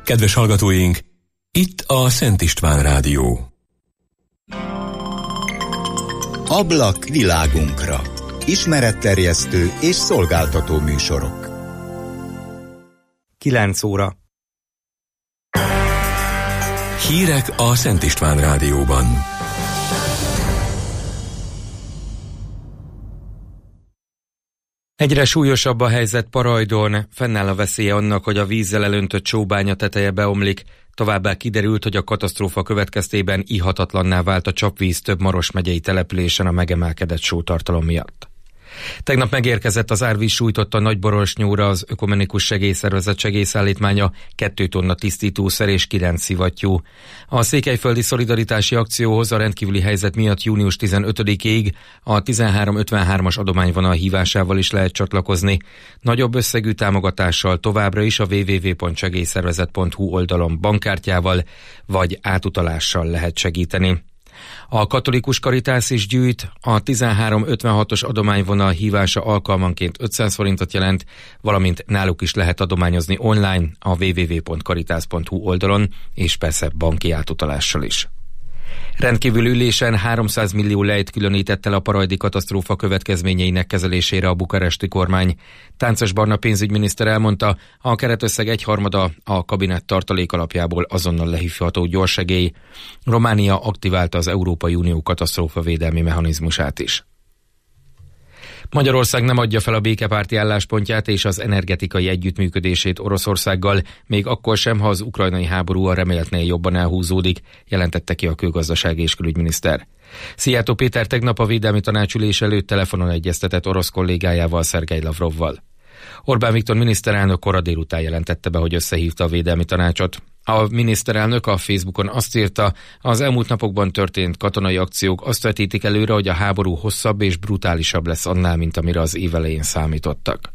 Kedves hallgatóink, itt a Szent István Rádió. Ablak világunkra. Ismeretterjesztő és szolgáltató műsorok. 9 óra. Hírek a Szent István Rádióban. Egyre súlyosabb a helyzet Parajdon, fennáll a veszélye annak, hogy a vízzel elöntött sóbánya teteje beomlik, továbbá kiderült, hogy a katasztrófa következtében ihatatlanná vált a csapvíz több Maros megyei településen a megemelkedett sótartalom miatt. Tegnap megérkezett az árvíz sújtotta Nagyborosnyóra az Ökumenikus Segélyszervezet segélyszállítmánya, 2 tonna tisztítószer és 9 szivattyú. A székelyföldi szolidaritási akcióhoz a rendkívüli helyzet miatt június 15-ig a 1353-as adományvonal hívásával is lehet csatlakozni. Nagyobb összegű támogatással továbbra is a www.segélyszervezet.hu oldalon bankkártyával vagy átutalással lehet segíteni. A katolikus Karitász is gyűjt, a 1356-os adományvonal hívása alkalmanként 500 forintot jelent, valamint náluk is lehet adományozni online a www.karitász.hu oldalon, és persze banki átutalással is. Rendkívül ülésen 300 millió lejt különített el a parajdi katasztrófa következményeinek kezelésére a bukaresti kormány. Táncos Barna pénzügyminiszter elmondta, a keretösszeg 1/3 a kabinett tartalék alapjából azonnal lehívható gyorssegély. Románia aktiválta az Európai Unió katasztrófavédelmi mechanizmusát is. Magyarország nem adja fel a békepárti álláspontját és az energetikai együttműködését Oroszországgal, még akkor sem, ha az ukrajnai háború a reméltnél jobban elhúzódik, jelentette ki a külgazdasági és külügyminiszter. Szijjártó Péter tegnap a Védelmi Tanácsülés előtt telefonon egyeztetett orosz kollégájával, Szergej Lavrovval. Orbán Viktor miniszterelnök kora délután jelentette be, hogy összehívta a Védelmi Tanácsot. A miniszterelnök a Facebookon azt írta, az elmúlt napokban történt katonai akciók azt vetítik előre, hogy a háború hosszabb és brutálisabb lesz annál, mint amire az év elején számítottak.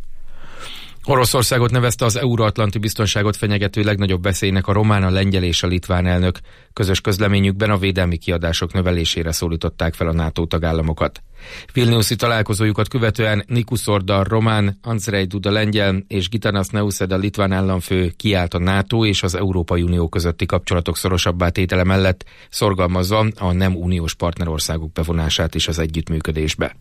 Oroszországot nevezte az euróatlanti biztonságot fenyegető legnagyobb veszélynek a román, a lengyel és a litván elnök. Közös közleményükben a védelmi kiadások növelésére szólították fel a NATO tagállamokat. Vilniuszi találkozójukat követően Nikus Orda román, Andrzej Duda lengyel és Gitanas Nausėda litván államfő kiállt a NATO és az Európai Unió közötti kapcsolatok szorosabbá tétele mellett, szorgalmazva a nem uniós partnerországok bevonását is az együttműködésbe.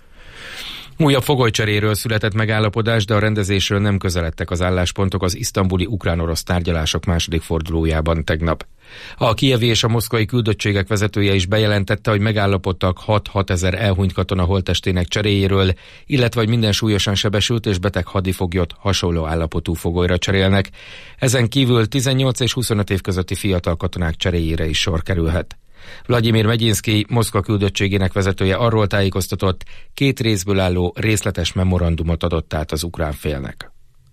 Újabb fogolycseréről született megállapodás, de a rendezésről nem közeledtek az álláspontok az isztambuli ukrán-orosz tárgyalások második fordulójában tegnap. A kijevi és a moszkvai küldöttségek vezetője is bejelentette, hogy megállapodtak 6 ezer elhunyt katona holttestének cseréjéről, illetve hogy minden súlyosan sebesült és beteg hadifoglyot hasonló állapotú fogolyra cserélnek. Ezen kívül 18 és 25 év közötti fiatal katonák cseréjére is sor kerülhet. Vladimir Megyinszky, Moszkva küldöttségének vezetője arról tájékoztatott, 2 részből álló részletes memorandumot adott át az ukrán félnek.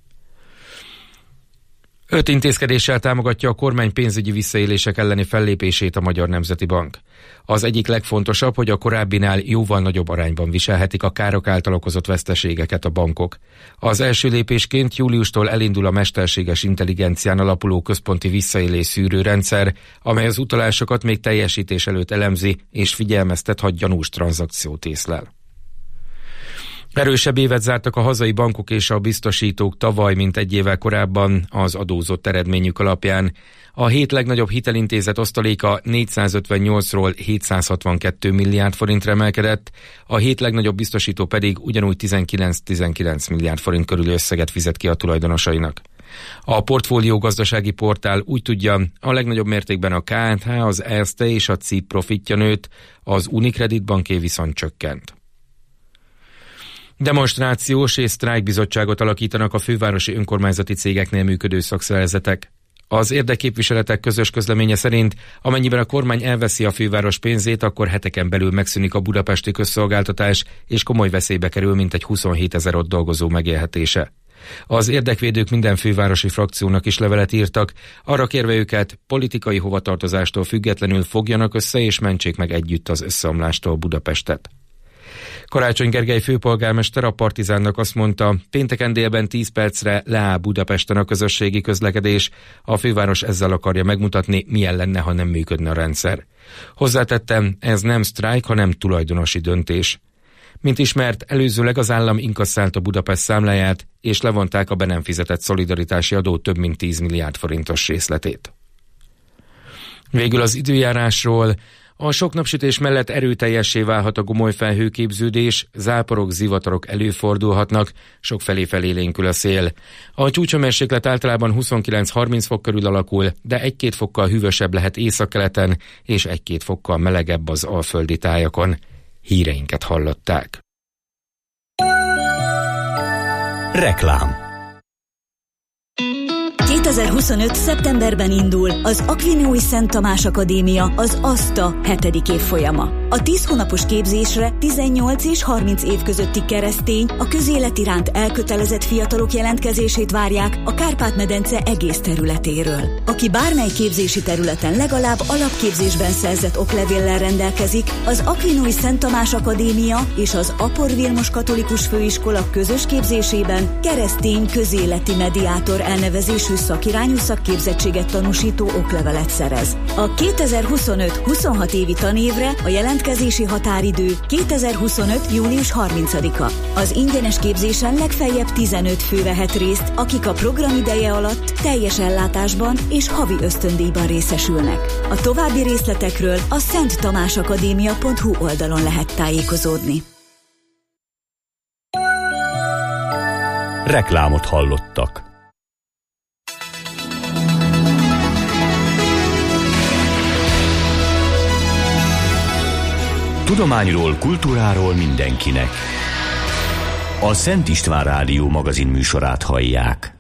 5 intézkedéssel támogatja a kormány pénzügyi visszaélések elleni fellépését a Magyar Nemzeti Bank. Az egyik legfontosabb, hogy a korábbinál jóval nagyobb arányban viselhetik a károk által okozott veszteségeket a bankok. Az első lépésként júliustól elindul a mesterséges intelligencián alapuló központi visszaélés szűrőrendszer, amely az utalásokat még teljesítés előtt elemzi és figyelmeztet, ha gyanús tranzakciót észlel. Erősebb évet zártak a hazai bankok és a biztosítók tavaly, mint egy évvel korábban az adózott eredményük alapján. A 7 legnagyobb hitelintézet osztaléka 458-ról 762 milliárd forintra emelkedett, a 7 legnagyobb biztosító pedig ugyanúgy 19 milliárd forint körüli összeget fizet ki a tulajdonosainak. A portfólió gazdasági portál úgy tudja, a legnagyobb mértékben a KNH, az Erste és a CIP profitja nőtt, az Unicredit banké viszont csökkent. Demonstrációs és sztrájkbizottságot alakítanak a fővárosi önkormányzati cégeknél működő szakszervezetek. Az érdekképviseletek közös közleménye szerint, amennyiben a kormány elveszi a főváros pénzét, akkor heteken belül megszűnik a budapesti közszolgáltatás, és komoly veszélybe kerül mintegy 27 000 ott dolgozó megélhetése. Az érdekvédők minden fővárosi frakciónak is levelet írtak, arra kérve őket, politikai hovatartozástól függetlenül fogjanak össze és mentsék meg együtt az összeomlástól Budapestet. Karácsony Gergely főpolgármester a Partizánnak azt mondta, pénteken délben 10 percre leáll Budapesten a közösségi közlekedés, a főváros ezzel akarja megmutatni, milyen lenne, ha nem működne a rendszer. Hozzátettem, ez nem sztrájk, hanem tulajdonosi döntés. Mint ismert, előzőleg az állam inkasszálta Budapest számláját, és levonták a be nem fizetett szolidaritási adó több mint 10 milliárd forintos részletét. Végül az időjárásról. A sok napsütés mellett erőteljessé válhat a gomoly felhőképződés, záporok, zivatarok előfordulhatnak, sokfelé felélénkül a szél. A csúcshőmérséklet általában 29-30 fok körül alakul, de 1-2 fokkal hűvösebb lehet északkeleten, és 1-2 fokkal melegebb az alföldi tájakon. Híreinket hallották. Reklám. 2025. szeptemberben indul az Akvinói Szent Tamás Akadémia, az ASTA 7. évfolyama. A 10 hónapos képzésre 18 és 30 év közötti keresztény, a közélet iránt elkötelezett fiatalok jelentkezését várják a Kárpát-medence egész területéről. Aki bármely képzési területen legalább alapképzésben szerzett oklevéllel rendelkezik, az Akvinói Szent Tamás Akadémia és az Apor Vilmos Katolikus Főiskola közös képzésében keresztény közéleti mediátor elnevezésű szakirányú szakképzettséget tanúsító oklevelet szerez. A 2025-26 évi tanévre a jelentkezési határidő 2025. július 30-a. Az ingyenes képzésen legfeljebb 15 fő vehet részt, akik a program ideje alatt teljes ellátásban és havi ösztöndíjban részesülnek. A további részletekről a szenttamásakadémia.hu oldalon lehet tájékozódni. Reklámot hallottak. Tudományról, kultúráról mindenkinek. A Szent István Rádió magazin műsorát hallják.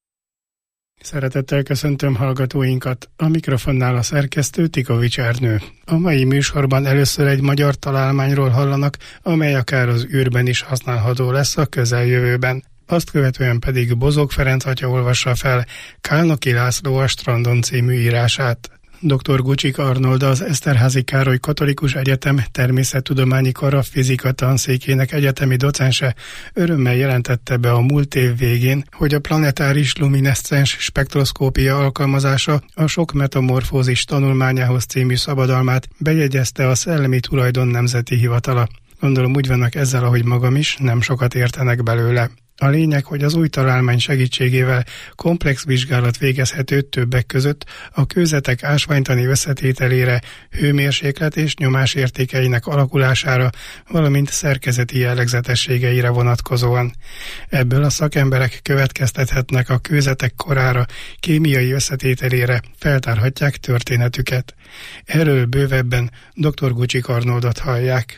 Szeretettel köszöntöm hallgatóinkat. A mikrofonnál a szerkesztő Tikovics Ernő. A mai műsorban először egy magyar találmányról hallanak, amely akár az űrben is használható lesz a közeljövőben. Azt követően pedig Bozók Ferenc atya olvassa fel Kálnoky László a Strandon című írását. Dr. Gucsik Arnold, az Eszterházy Károly Katolikus Egyetem természettudományi kara fizika tanszékének egyetemi docense örömmel jelentette be a múlt év végén, hogy a planetáris lumineszcens spektroszkópia alkalmazása a sok metamorfózis tanulmányához című szabadalmát bejegyezte a Szellemi Tulajdon Nemzeti Hivatala. Gondolom úgy vannak ezzel, ahogy magam is, nem sokat értenek belőle. A lényeg, hogy az új találmány segítségével komplex vizsgálat végezhető többek között a kőzetek ásványtani összetételére, hőmérséklet és nyomás értékeinek alakulására, valamint szerkezeti jellegzetességeire vonatkozóan. Ebből a szakemberek következtethetnek a kőzetek korára, kémiai összetételére, feltárhatják történetüket. Erről bővebben dr. Gucsik Arnoldot hallják.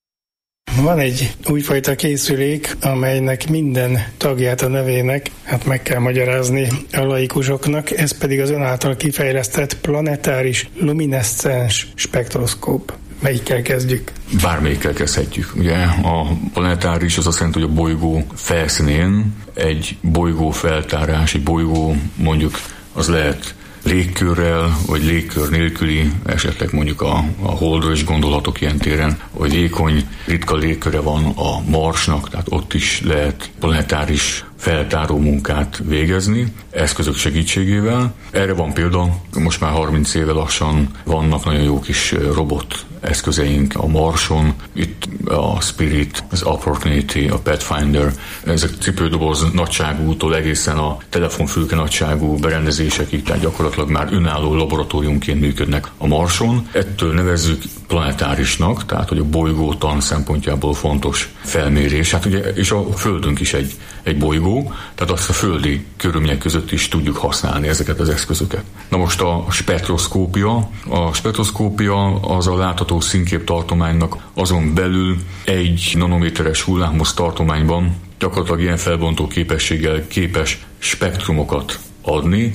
Van egy újfajta készülék, amelynek minden tagját a nevének meg kell magyarázni a laikusoknak, ez pedig az ön által kifejlesztett planetáris lumineszcens spektroszkóp. Melyikkel kezdjük? Bármelyikkel kezdhetjük. Ugye a planetáris az azt jelenti, hogy a bolygó felszínén egy bolygó feltárás, egy bolygó mondjuk az lehet légkörrel, vagy légkör nélküli, esetleg mondjuk a Holdra is gondolhatok ilyen téren, hogy vékony, ritka légköre van a Marsnak, tehát ott is lehet planetáris feltáró munkát végezni, eszközök segítségével. Erre van példa, most már 30 éve lassan vannak nagyon jó kis robot eszközeink a Marson, itt a Spirit, az Opportunity, a Pathfinder, ezek cipődoboz nagyságútól egészen a telefonfülke nagyságú berendezésekig, tehát gyakorlatilag már önálló laboratóriumként működnek a Marson. Ettől nevezzük planetárisnak, tehát hogy a bolygótan szempontjából fontos felmérés. Hát ugye, és a Földünk is egy bolygó, tehát azt a földi körülmények között is tudjuk használni ezeket az eszközöket. Na most a spektroszkópia az a látható színképtartománynak azon belül 1 nanométeres hullámhossz tartományban gyakorlatilag ilyen felbontó képességgel képes spektrumokat adni,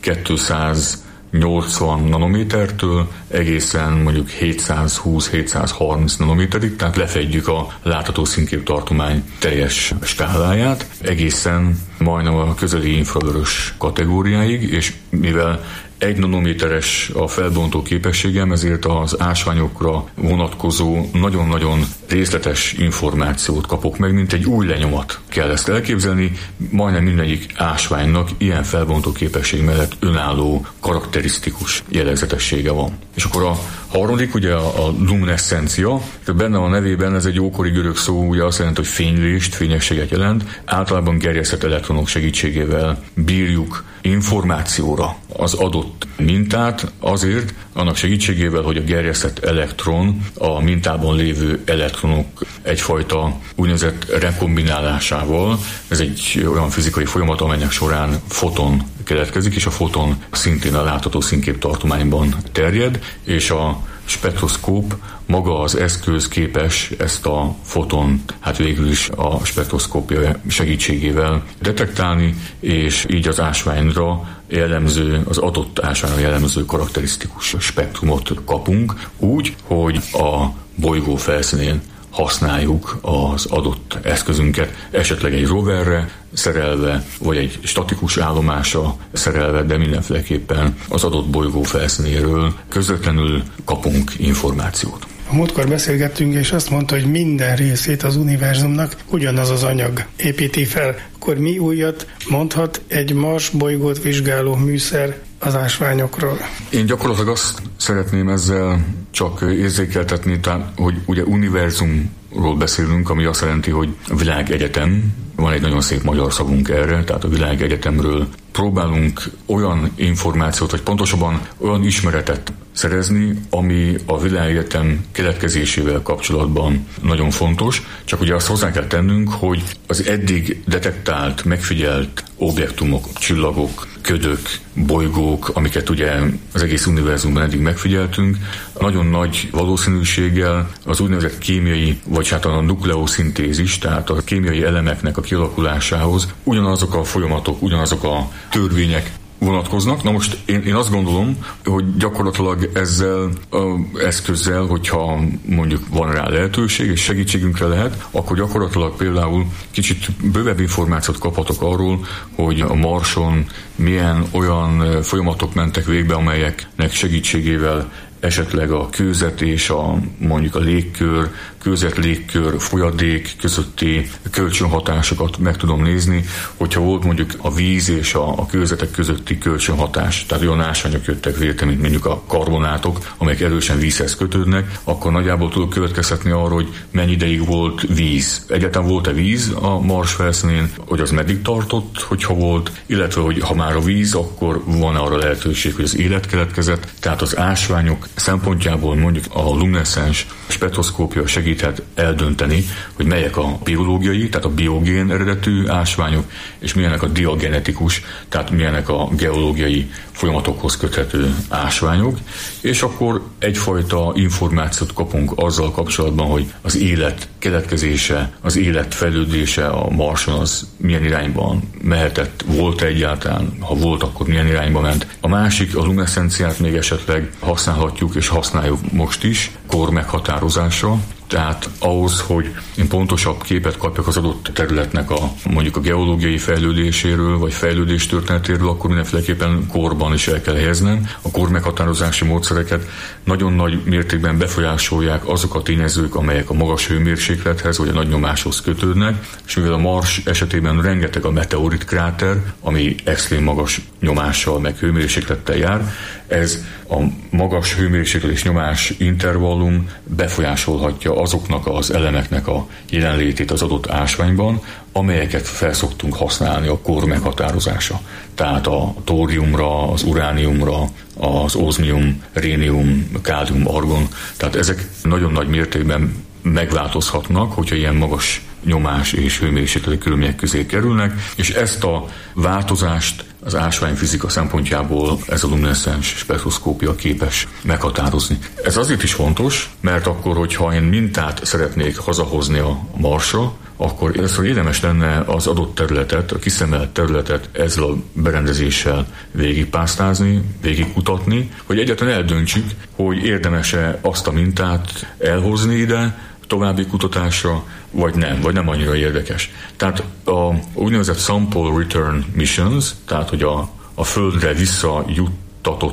280 nanométertől egészen mondjuk 720-730 nanométerig, tehát lefedjük a látható színképtartomány teljes skáláját, egészen majdnem a közeli infravörös kategóriáig, és mivel 1 nanométeres a felbontó képességem, ezért az ásványokra vonatkozó nagyon-nagyon részletes információt kapok meg, mint egy új lenyomat. Kell ezt elképzelni, majdnem mindegyik ásványnak ilyen felbontó képesség mellett önálló karakterisztikus jellegzetessége van. És akkor a harmadik, ugye a luminescencia, benne a nevében ez egy ókori görög szó, ugye azt jelenti, hogy fénylést, fényességet jelent. Általában gerjesztett elektronok segítségével bírjuk információra az adott mintát, azért annak segítségével, hogy a gerjesztett elektron a mintában lévő elektronok egyfajta úgynevezett rekombinálásával, ez egy olyan fizikai folyamat, amelynek során foton keletkezik, és a foton szintén a látható színképtartományban terjed, és a spektroszkóp maga az eszköz képes ezt a foton, hát végül is a spektroszkópja segítségével detektálni, és így az ásványra jellemző, az adott ásványra jellemző karakterisztikus spektrumot kapunk, úgy, hogy a bolygó felszínén használjuk az adott eszközünket, esetleg egy roverre szerelve, vagy egy statikus állomásra szerelve, de mindenféleképpen az adott bolygó felszínéről közvetlenül kapunk információt. A múltkor beszélgettünk, és azt mondta, hogy minden részét az univerzumnak ugyanaz az anyag építi fel. Akkor mi újat mondhat egy Mars bolygót vizsgáló műszer az ásványokról? Én gyakorlatilag azt szeretném ezzel csak érzékeltetni, hogy ugye univerzumról beszélünk, ami azt jelenti, hogy a világegyetem, van egy nagyon szép magyar szavunk erre, tehát a világegyetemről próbálunk olyan információt, vagy pontosabban olyan ismeretet szerezni, ami a világegyetem keletkezésével kapcsolatban nagyon fontos, csak ugye azt hozzá kell tennünk, hogy az eddig detektált, megfigyelt objektumok, csillagok, ködök, bolygók, amiket ugye az egész univerzumban eddig megfigyeltünk, nagyon nagy valószínűséggel az úgynevezett kémiai, vagy hát a nukleoszintézis, tehát a kémiai elemeknek a kialakulásához ugyanazok a folyamatok, ugyanazok a törvények vonatkoznak. Na most én azt gondolom, hogy gyakorlatilag ezzel az eszközzel, hogyha mondjuk van rá lehetőség és segítségünkre lehet, akkor gyakorlatilag például kicsit bővebb információt kaphatok arról, hogy a Marson milyen olyan folyamatok mentek végbe, amelyeknek segítségével esetleg a kőzet és mondjuk a légkör, kőzet-légkör, folyadék közötti kölcsönhatásokat meg tudom nézni, hogyha volt mondjuk a víz és a kőzetek közötti kölcsönhatás, tehát olyan ásványok jöttek létre, mint mondjuk a karbonátok, amelyek erősen vízhez kötődnek, akkor nagyjából tudok következtetni arra, hogy mennyi ideig volt víz. Egyáltalán volt-e víz a Mars felszínén, hogy az meddig tartott, hogyha volt, illetve hogy ha már a víz, akkor van arra lehetőség, hogy az élet keletkezett, tehát az ásványok szempontjából mondjuk a lumineszcens spektroszkópia segíthet eldönteni, hogy melyek a biológiai, tehát a biogén eredetű ásványok, és milyenek a diagenetikus, tehát milyenek a geológiai folyamatokhoz köthető ásványok, és akkor egyfajta információt kapunk azzal kapcsolatban, hogy az élet keletkezése, az élet fejlődése a Marson az milyen irányban mehetett, volt egyáltalán, ha volt, akkor milyen irányba ment. A másik, a lumineszcenciát még esetleg használhatjuk és használjuk most is kor meghatározásra, tehát ahhoz, hogy én pontosabb képet kapjak az adott területnek mondjuk a geológiai fejlődéséről, vagy fejlődés történetéről, akkor mindenféleképpen korban is el kell helyeznem. A kor meghatározási módszereket nagyon nagy mértékben befolyásolják azok a tényezők, amelyek a magas hőmérséklethez, vagy a nagy nyomáshoz kötődnek, és mivel a Mars esetében rengeteg a meteorit kráter, ami extrém magas nyomással, meg hőmérséklettel jár, ez a magas hőmérséklet és nyomás intervallum befolyásolhatja azoknak az elemeknek a jelenlétét az adott ásványban, amelyeket felszoktunk használni a kor meghatározása. Tehát a tóriumra, az urániumra, az ózmium, rénium, kálium, argon. Tehát ezek nagyon nagy mértékben megváltozhatnak, hogyha ilyen magas nyomás és hőmérsékleti körülmények közé kerülnek, és ezt a változást az ásványfizika szempontjából ez a lumineszcens spektroszkópia képes meghatározni. Ez azért is fontos, mert akkor, hogyha én mintát szeretnék hazahozni a Marsra, akkor először érdemes lenne az adott területet, a kiszemelt területet ezzel a berendezéssel végigpásztázni, végigkutatni, hogy egyáltalán eldöntsük, hogy érdemes-e azt a mintát elhozni ide, további kutatásra, vagy nem annyira érdekes. Tehát a úgynevezett sample return missions, tehát hogy a Földre visszajuttatott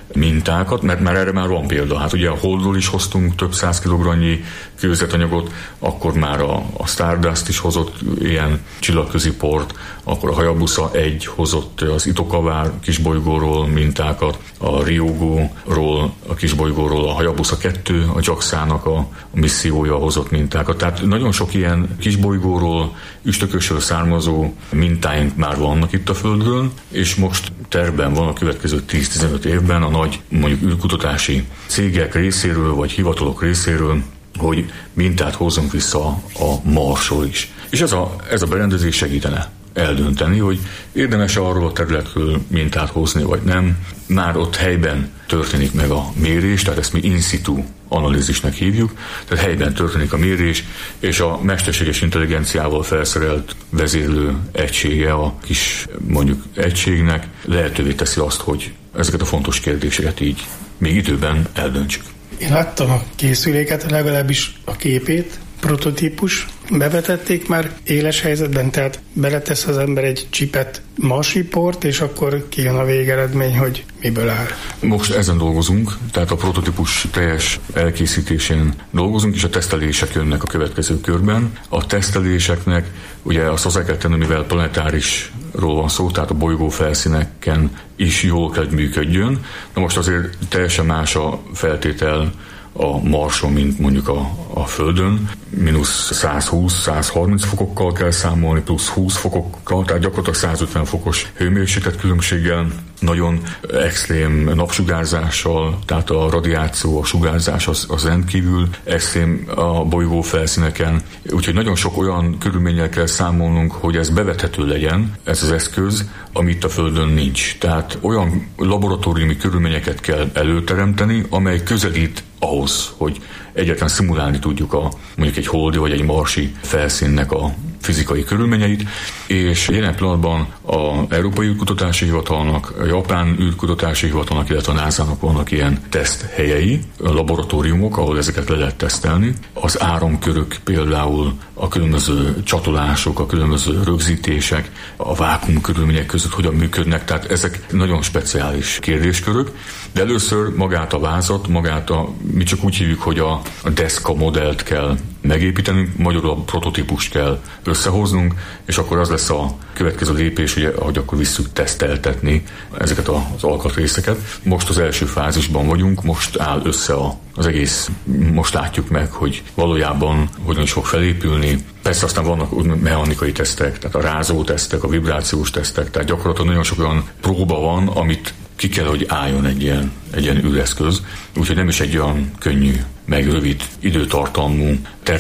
mintákat, mert már erre már van példa. Hát ugye a Holdról is hoztunk több 100 kilogramnyi kőzetanyagot, akkor már a Stardust is hozott ilyen csillagközi port, akkor a Hayabusa 1 hozott az Itokawa kisbolygóról mintákat, a Ryugu-ról, a kisbolygóról a Hayabusa 2, a JAXA-nak a missziója hozott mintákat. Tehát nagyon sok ilyen kisbolygóról, üstökösről származó mintáink már vannak itt a Földről, és most tervben van a következő 10-15 évben a nagy, mondjuk űrkutatási cégek részéről, vagy hivatalok részéről, hogy mintát hozzunk vissza a Marsról is. És ez a berendezés segítene eldönteni, hogy érdemes-e arról a területről mintát hozni, vagy nem. Már ott helyben történik meg a mérés, tehát ezt mi in situ analízisnek hívjuk, tehát helyben történik a mérés, és a mesterséges intelligenciával felszerelt vezérlő egysége a kis mondjuk egységnek lehetővé teszi azt, hogy ezeket a fontos kérdéseket így még időben eldöntsük. Én láttam a készüléket, legalábbis a képét, prototípus, bevetették már éles helyzetben, tehát beletesz az ember egy csipet marsi port, és akkor kijön a végeredmény, hogy miből áll. Most ezen dolgozunk, tehát a prototípus teljes elkészítésén dolgozunk, és a tesztelések jönnek a következő körben. A teszteléseknek ugye azt hozzá kell tenni, mivel planetárisról van szó, tehát a bolygó felszíneken is jól kell működjön. Na most azért teljesen más a feltétel a Marson, mint mondjuk a Földön. Mínusz 120-130 fokokkal kell számolni, plusz 20 fokokkal, tehát gyakorlatilag 150 fokos hőmérséklet különbséggel, nagyon extrém napsugárzással, tehát a radiáció, a sugárzás az rendkívül extrém a bolygó felszíneken. Úgyhogy nagyon sok olyan körülménnyel kell számolnunk, hogy ez bevethető legyen, ez az eszköz, amit a Földön nincs. Tehát olyan laboratóriumi körülményeket kell előteremteni, amely közelít ahhoz, hogy egyáltalán szimulálni tudjuk mondjuk egy holdi vagy egy marsi felszínnek a fizikai körülményeit, és jelen pillanatban az Európai űrkutatási hivatalnak, a Japán űrkutatási hivatalnak, illetve a NASA-nak vannak ilyen teszthelyei, laboratóriumok, ahol ezeket le lehet tesztelni. Az áramkörök például, a különböző csatolások, a különböző rögzítések, a vákuum körülmények között hogyan működnek, tehát ezek nagyon speciális kérdéskörök, de először magát a vázat, mi csak úgy hívjuk, hogy a deszka modellt kell megépíteni, magyarul a prototípust kell összehoznunk, és akkor az lesz a következő lépés, hogy akkor visszük teszteltetni ezeket az alkatrészeket. Most az első fázisban vagyunk, most áll össze az egész, most látjuk meg, hogy valójában hogyan is fog felépülni. Persze aztán vannak mechanikai tesztek, tehát a rázó tesztek, a vibrációs tesztek, tehát gyakorlatilag nagyon sok olyan próba van, amit ki kell, hogy álljon egy ilyen űreszköz, úgyhogy nem is egy olyan könnyű, meg rövid időtartalmú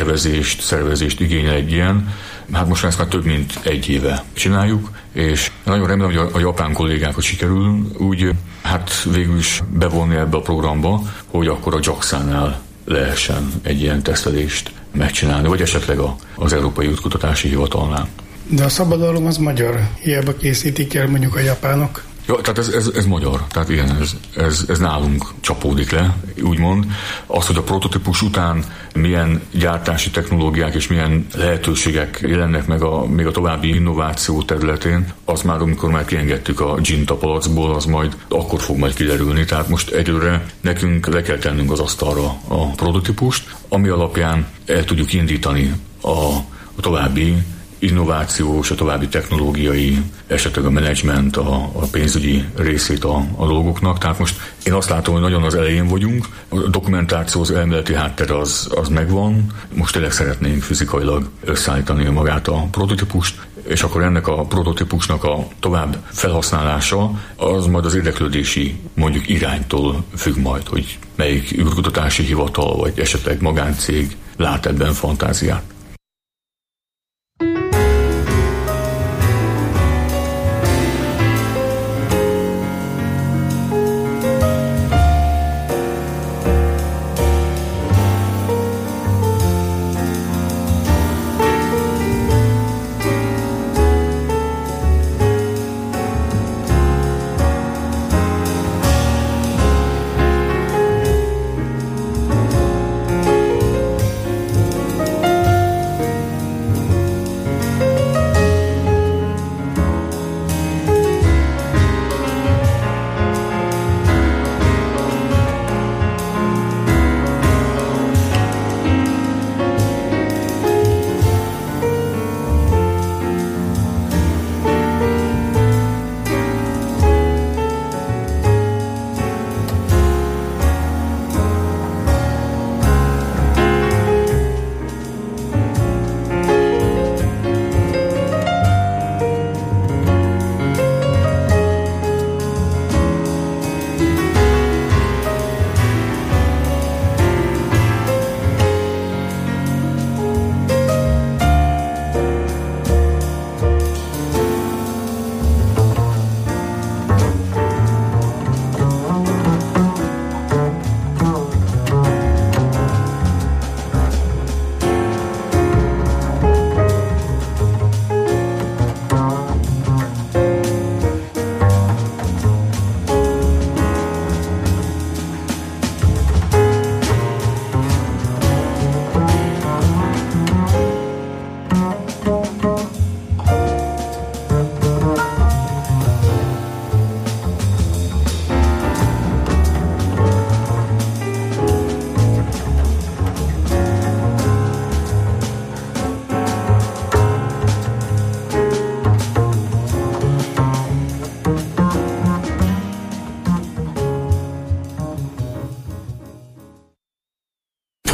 szervezést igényel egy ilyen. Hát most ezt már több mint egy éve csináljuk, és nagyon remélem, hogy a japán kollégákat sikerül úgy végül is bevonni ebbe a programba, hogy akkor a JAXA-nál lehessen egy ilyen tesztelést megcsinálni, vagy esetleg az Európai űrkutatási hivatalnál. De a szabadalom az magyar, hiába készítik el mondjuk a japánok. Ja, tehát ez magyar, tehát igen, ez nálunk csapódik le, úgymond. Az, hogy a prototípus után milyen gyártási technológiák és milyen lehetőségek jelennek meg még a további innováció területén, az már, amikor már kiengedtük a Ginta palacból, az majd akkor fog majd kiderülni. Tehát most egyőre nekünk le kell tennünk az asztalra a prototípust, ami alapján el tudjuk indítani a további innovációs, a további technológiai, esetleg a menedzsment, a pénzügyi részét a dolgoknak. Tehát most én azt látom, hogy nagyon az elején vagyunk, a dokumentáció, az elméleti háttér az megvan, most tényleg szeretnénk fizikailag összeállítani magát a prototípust, és akkor ennek a prototípusnak a tovább felhasználása az majd az érdeklődési mondjuk iránytól függ majd, hogy melyik űrkutatási hivatal, vagy esetleg magáncég lát ebben fantáziát.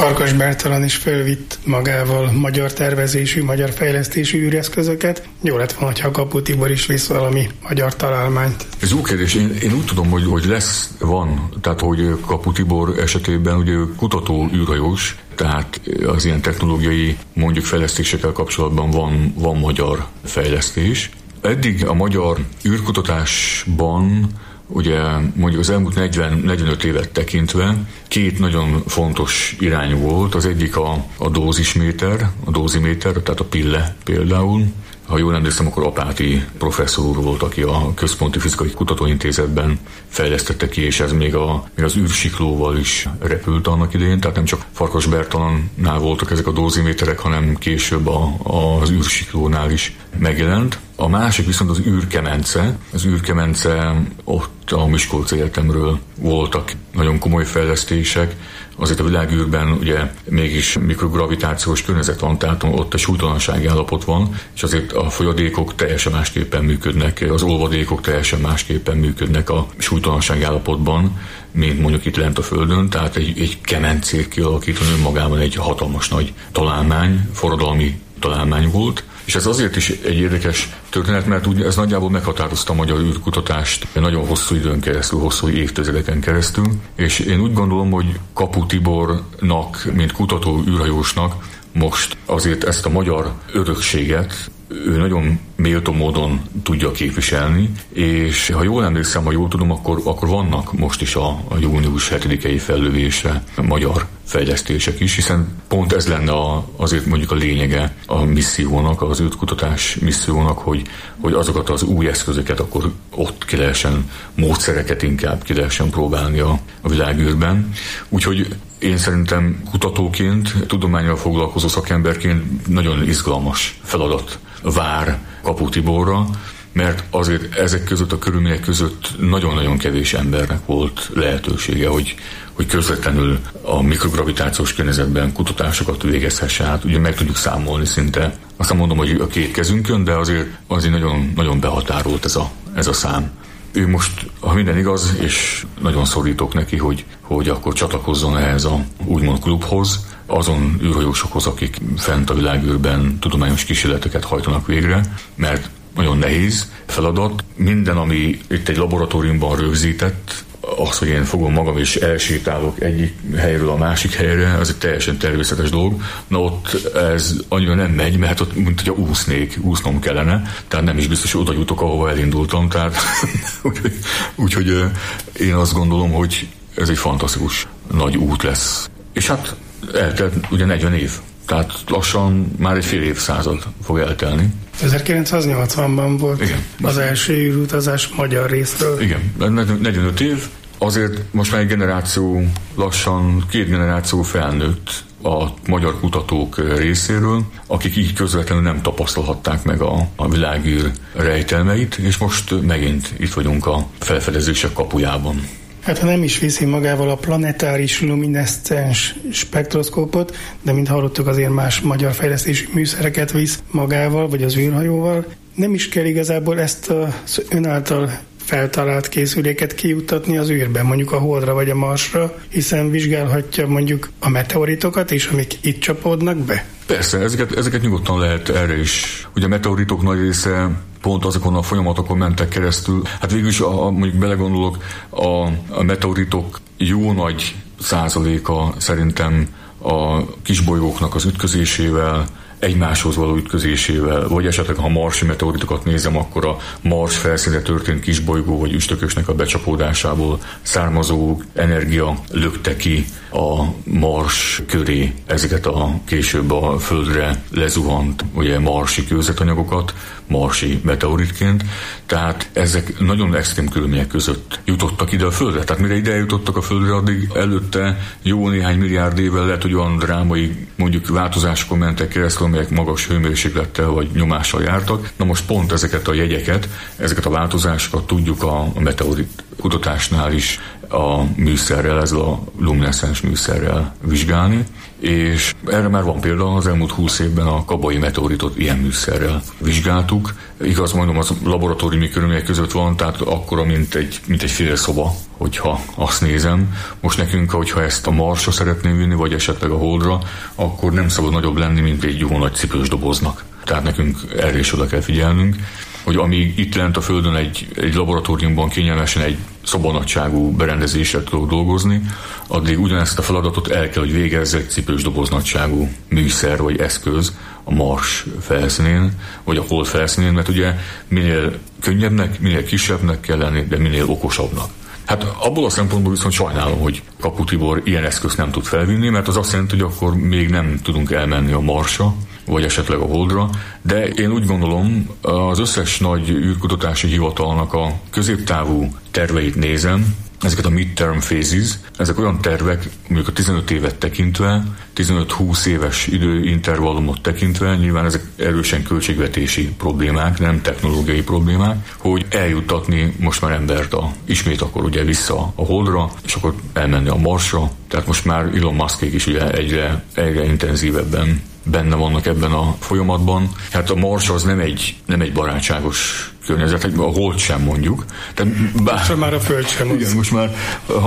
Farkas Bertalan is felvitt magával magyar tervezésű, magyar fejlesztésű űreszközöket. Jó lett volna, ha Kapu Tibor is visz valami magyar találmányt. Ez jó kérdés. Én úgy tudom, hogy van. Tehát, hogy Kapu Tibor esetében ugye kutató űrhajós, tehát az ilyen technológiai mondjuk fejlesztésekkel kapcsolatban van magyar fejlesztés. Eddig a magyar űrkutatásban ugye mondjuk az elmúlt 40-45 évet tekintve két nagyon fontos irány volt. Az egyik a dózisméter, a dóziméter, tehát a pille például. Ha jól emlékszem, akkor Apáti professzor úr volt, aki a Központi Fizikai Kutatóintézetben fejlesztette ki, és ez még az űrsiklóval is repült annak idején, tehát nem csak Farkas Bertalannál voltak ezek a dóziméterek, hanem később az űrsiklónál is megjelent. A másik viszont az űrkemence. Az űrkemence, ott a Miskolci Egyetemről voltak nagyon komoly fejlesztések. Azért a világűrben ugye mégis mikrogravitációs környezet van, tehát ott a súlytalansági állapot van, és azért a folyadékok teljesen másképpen működnek, az olvadékok teljesen másképpen működnek a súlytalansági állapotban, mint mondjuk itt lent a Földön, tehát egy kemencét kialakítani önmagában egy hatalmas nagy találmány, forradalmi találmány volt. És ez azért is egy érdekes történet, mert ugye ez nagyjából meghatározta a magyar űrkutatást nagyon hosszú időn keresztül, hosszú évtizedeken keresztül, és én úgy gondolom, hogy Kapu Tibornak, mint kutató űrhajósnak most azért ezt a magyar örökséget ő nagyon méltó módon tudja képviselni, és ha jól emlékszem, ha jól tudom, akkor vannak most is a június 7-i fellövésre magyar fejlesztések is, hiszen pont ez lenne azért mondjuk a lényege a missziónak, az űrkutatás missziónak, hogy azokat az új eszközöket akkor ott ki lehessen, módszereket inkább ki lehessen próbálni a világűrben. Úgyhogy én szerintem kutatóként, tudománnyal foglalkozó szakemberként nagyon izgalmas feladat vár Kapu Tiborra, mert azért ezek között a körülmények között nagyon-nagyon kevés embernek volt lehetősége, hogy közvetlenül a mikrogravitációs környezetben kutatásokat végezhesse. Hát ugye meg tudjuk számolni szinte. Aztán mondom, hogy a két kezünkön, de azért nagyon, nagyon behatárolt ez a szám. Ő most, ha minden igaz, és nagyon szorítok neki, hogy akkor csatlakozzon ehhez a úgymond klubhoz, azon űrhajósokhoz, akik fent a világűrben tudományos kísérleteket hajtanak végre, mert nagyon nehéz feladat. Minden, ami itt egy laboratóriumban rögzített, az, hogy én fogom magam és elsétálok egyik helyről a másik helyre, az egy teljesen természetes dolog. Na ott ez annyira nem megy, mert ott, mint hogyha úsznom kellene, tehát nem is biztos, hogy oda jutok, ahova elindultam, tehát úgyhogy én azt gondolom, hogy ez egy fantasztikus nagy út lesz. És hát eltelt ugye 40 év. Tehát lassan már egy fél évszázad fog eltelni. 1980-ban volt az első űrutazás magyar részről. Igen, 45 év. Azért most már egy generáció, lassan 2 generáció felnőtt a magyar kutatók részéről, akik így közvetlenül nem tapasztalhatták meg a világűr rejtelmeit, és most megint itt vagyunk a felfedezések kapujában. Hát ha nem is viszi magával a planetáris lumineszcens spektroszkópot, de mint hallottuk, azért más magyar fejlesztési műszereket visz magával, vagy az űrhajóval, nem is kell igazából ezt az ön által feltalált készüléket kijuttatni az űrbe, mondjuk a Holdra vagy a Marsra, hiszen vizsgálhatja mondjuk a meteoritokat is, amik itt csapódnak be? Persze, ezeket nyugodtan lehet erre is. Ugye a meteoritok nagy része pont azokon a folyamatokon mentek keresztül. Hát végül is, mondjuk belegondolok, a meteoritok jó nagy százaléka szerintem a kisbolygóknak az ütközésével, egymáshoz való ütközésével, vagy esetleg ha marsi meteoritokat nézem, akkor a Mars felszínre történt kisbolygó vagy üstökösnek a becsapódásából származó energia lökte ki a Mars köré ezeket a később a Földre lezuhant ugye marsi kőzetanyagokat, marsi meteoritként, tehát ezek nagyon extrém körülmények között jutottak ide a Földre. Tehát mire ide jutottak a Földre, addig előtte jó néhány milliárd évvel lehet, hogy olyan drámai mondjuk változásokon mentek keresztül, amelyek magas hőmérséklettel vagy nyomással jártak. Na most pont ezeket a jegyeket, ezeket a változásokat tudjuk a meteorit kutatásnál is a műszerrel, ezzel a lumineszcens műszerrel vizsgálni, és erre már van példa, az elmúlt 20 évben a Kabai meteoritot ilyen műszerrel vizsgáltuk. Igaz, mondom, az laboratóriumi körülmények között van, tehát akkora, mint egy fél szoba, hogyha azt nézem. Most nekünk, hogyha ezt a Marsra szeretném vinni, vagy esetleg a Holdra, akkor nem szabad nagyobb lenni, mint egy jó nagy cipős doboznak. Tehát nekünk erre is oda kell figyelnünk, hogy amíg itt lent a Földön egy laboratóriumban kényelmesen egy szobanagyságú berendezéssel tudok dolgozni, addig ugyanezt a feladatot el kell, hogy végezze egy cipős doboznagyságú műszer vagy eszköz a Mars felszínén, vagy a Hold felszínén, mert ugye minél könnyebbnek, minél kisebbnek kell lenni, de minél okosabbnak. Hát abból a szempontból viszont sajnálom, hogy Kapu Tibor ilyen eszközt nem tud felvinni, mert az azt jelenti, hogy akkor még nem tudunk elmenni a Marsra, vagy esetleg a Holdra, de én úgy gondolom, az összes nagy űrkutatási hivatalnak a középtávú terveit nézem, ezeket a midterm phases, ezek olyan tervek, mondjuk a 15 évet tekintve, 15-20 éves időintervallumot tekintve, nyilván ezek erősen költségvetési problémák, nem technológiai problémák, hogy eljuttatni most már embert ismét akkor ugye vissza a Holdra, és akkor elmenni a Marsra. Tehát most már Elon Muskék is ugye egyre intenzívebben benne vannak ebben a folyamatban. Hát a Mars az nem egy barátságos környezet, a Hold sem mondjuk. Most már a Föld sem. Igen, most már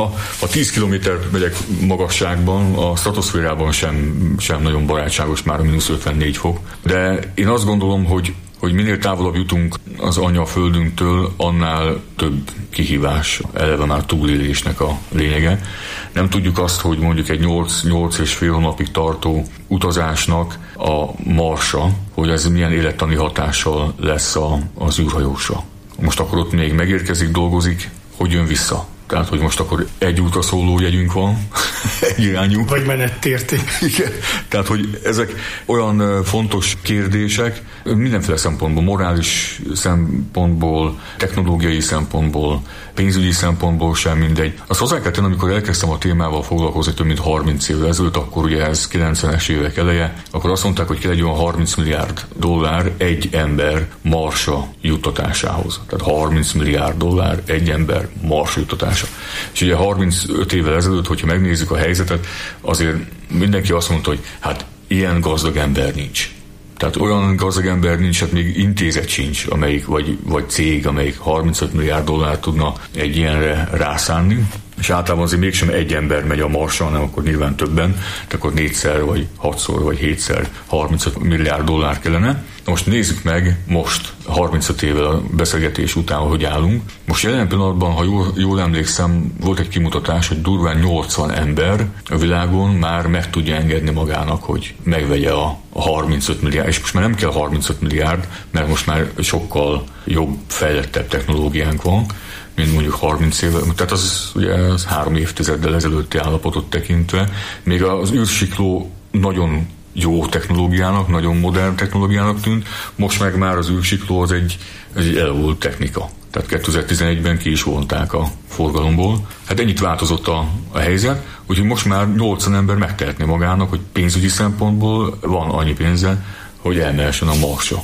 ha 10 kilométer megyek magasságban, a stratoszférában sem nagyon barátságos már a -54 fok. De én azt gondolom, hogy minél távolabb jutunk az anyaföldünktől, annál több kihívás, eleve már túlélésnek a lényege. Nem tudjuk azt, hogy mondjuk egy 8,5 hónapig tartó utazásnak a Marsra, hogy ez milyen élettani hatással lesz az űrhajósra. Most akkor ott még megérkezik, dolgozik, hogy jön vissza. Tehát, hogy most akkor egy útra szóló jegyünk van, egy irányú. Vagy menettérti. Igen. Tehát, hogy ezek olyan fontos kérdések, mindenféle szempontból, morális szempontból, technológiai szempontból, pénzügyi szempontból sem mindegy. Azt hozzá kell tenni, amikor elkezdtem a témával foglalkozni több mint 30 évvel ezelőtt, akkor ugye ez 90-es évek eleje, akkor azt mondták, hogy kell egy olyan 30 milliárd dollár egy ember Marsra juttatásához. Tehát 30 milliárd dollár egy ember Marsra juttatásához. És ugye 35 évvel ezelőtt, hogyha megnézzük a helyzetet, azért mindenki azt mondta, hogy hát ilyen gazdag ember nincs. Tehát olyan gazdag ember nincs, hát még intézet sincs, amelyik, vagy cég, amelyik 35 milliárd dollárt tudna egy ilyenre rászánni. És általában azért mégsem egy ember megy a Marsra, hanem akkor nyilván többen, tehát akkor 4-szer, vagy 6-szor, vagy 7-szer 35 milliárd dollár kellene. Most nézzük meg most, 35 évvel a beszélgetés után, hogy állunk. Most jelen pillanatban, ha jól emlékszem, volt egy kimutatás, hogy durván 80 ember a világon már meg tudja engedni magának, hogy megvegye a 35 milliárd, és most már nem kell 35 milliárd, mert most már sokkal jobb, fejlettebb technológiánk van, mint mondjuk 30 évvel, tehát az ugye az 3 évtizeddel ezelőtti állapotot tekintve. Még az űrsikló nagyon jó technológiának, nagyon modern technológiának tűnt, most meg már az űrsikló az egy elavult technika. Tehát 2011-ben ki is vonták a forgalomból. Hát ennyit változott a helyzet, úgyhogy most már 80 ember megtehetné magának, hogy pénzügyi szempontból van annyi pénze, hogy elmehessen a Marsra.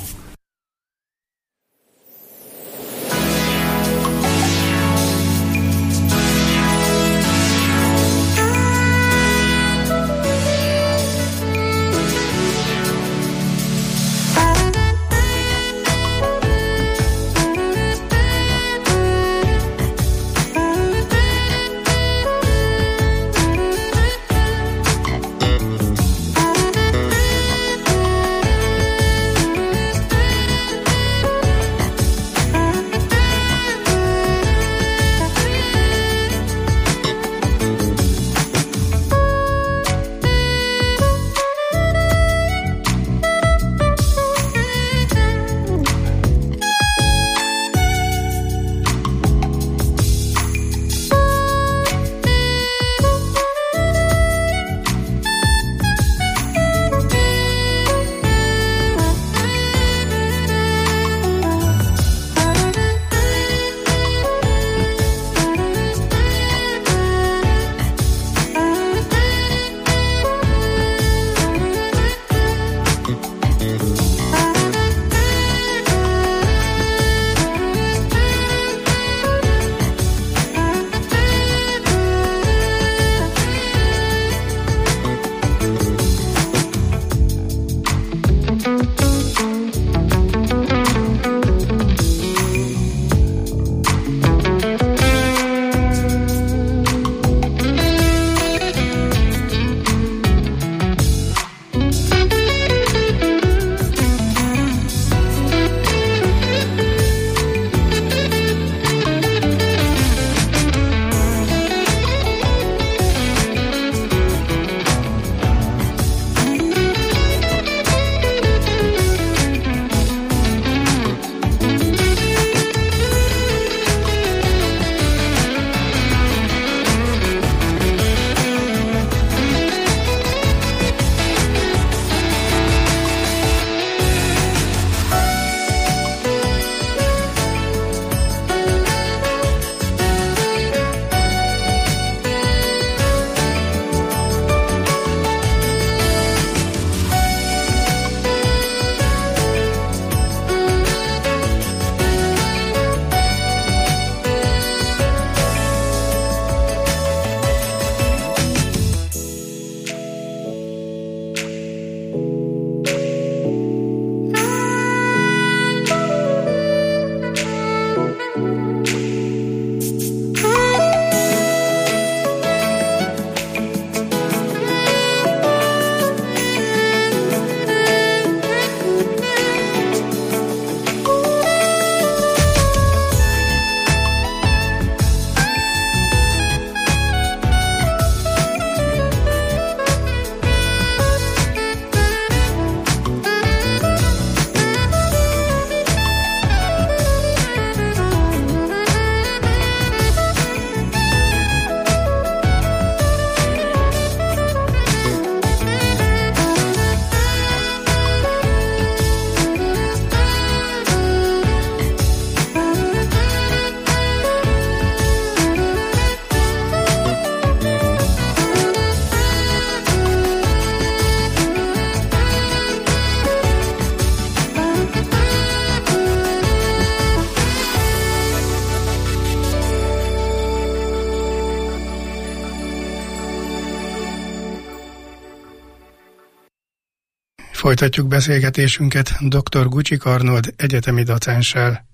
Folytatjuk beszélgetésünket dr. Gucsik Arnold egyetemi docenssel.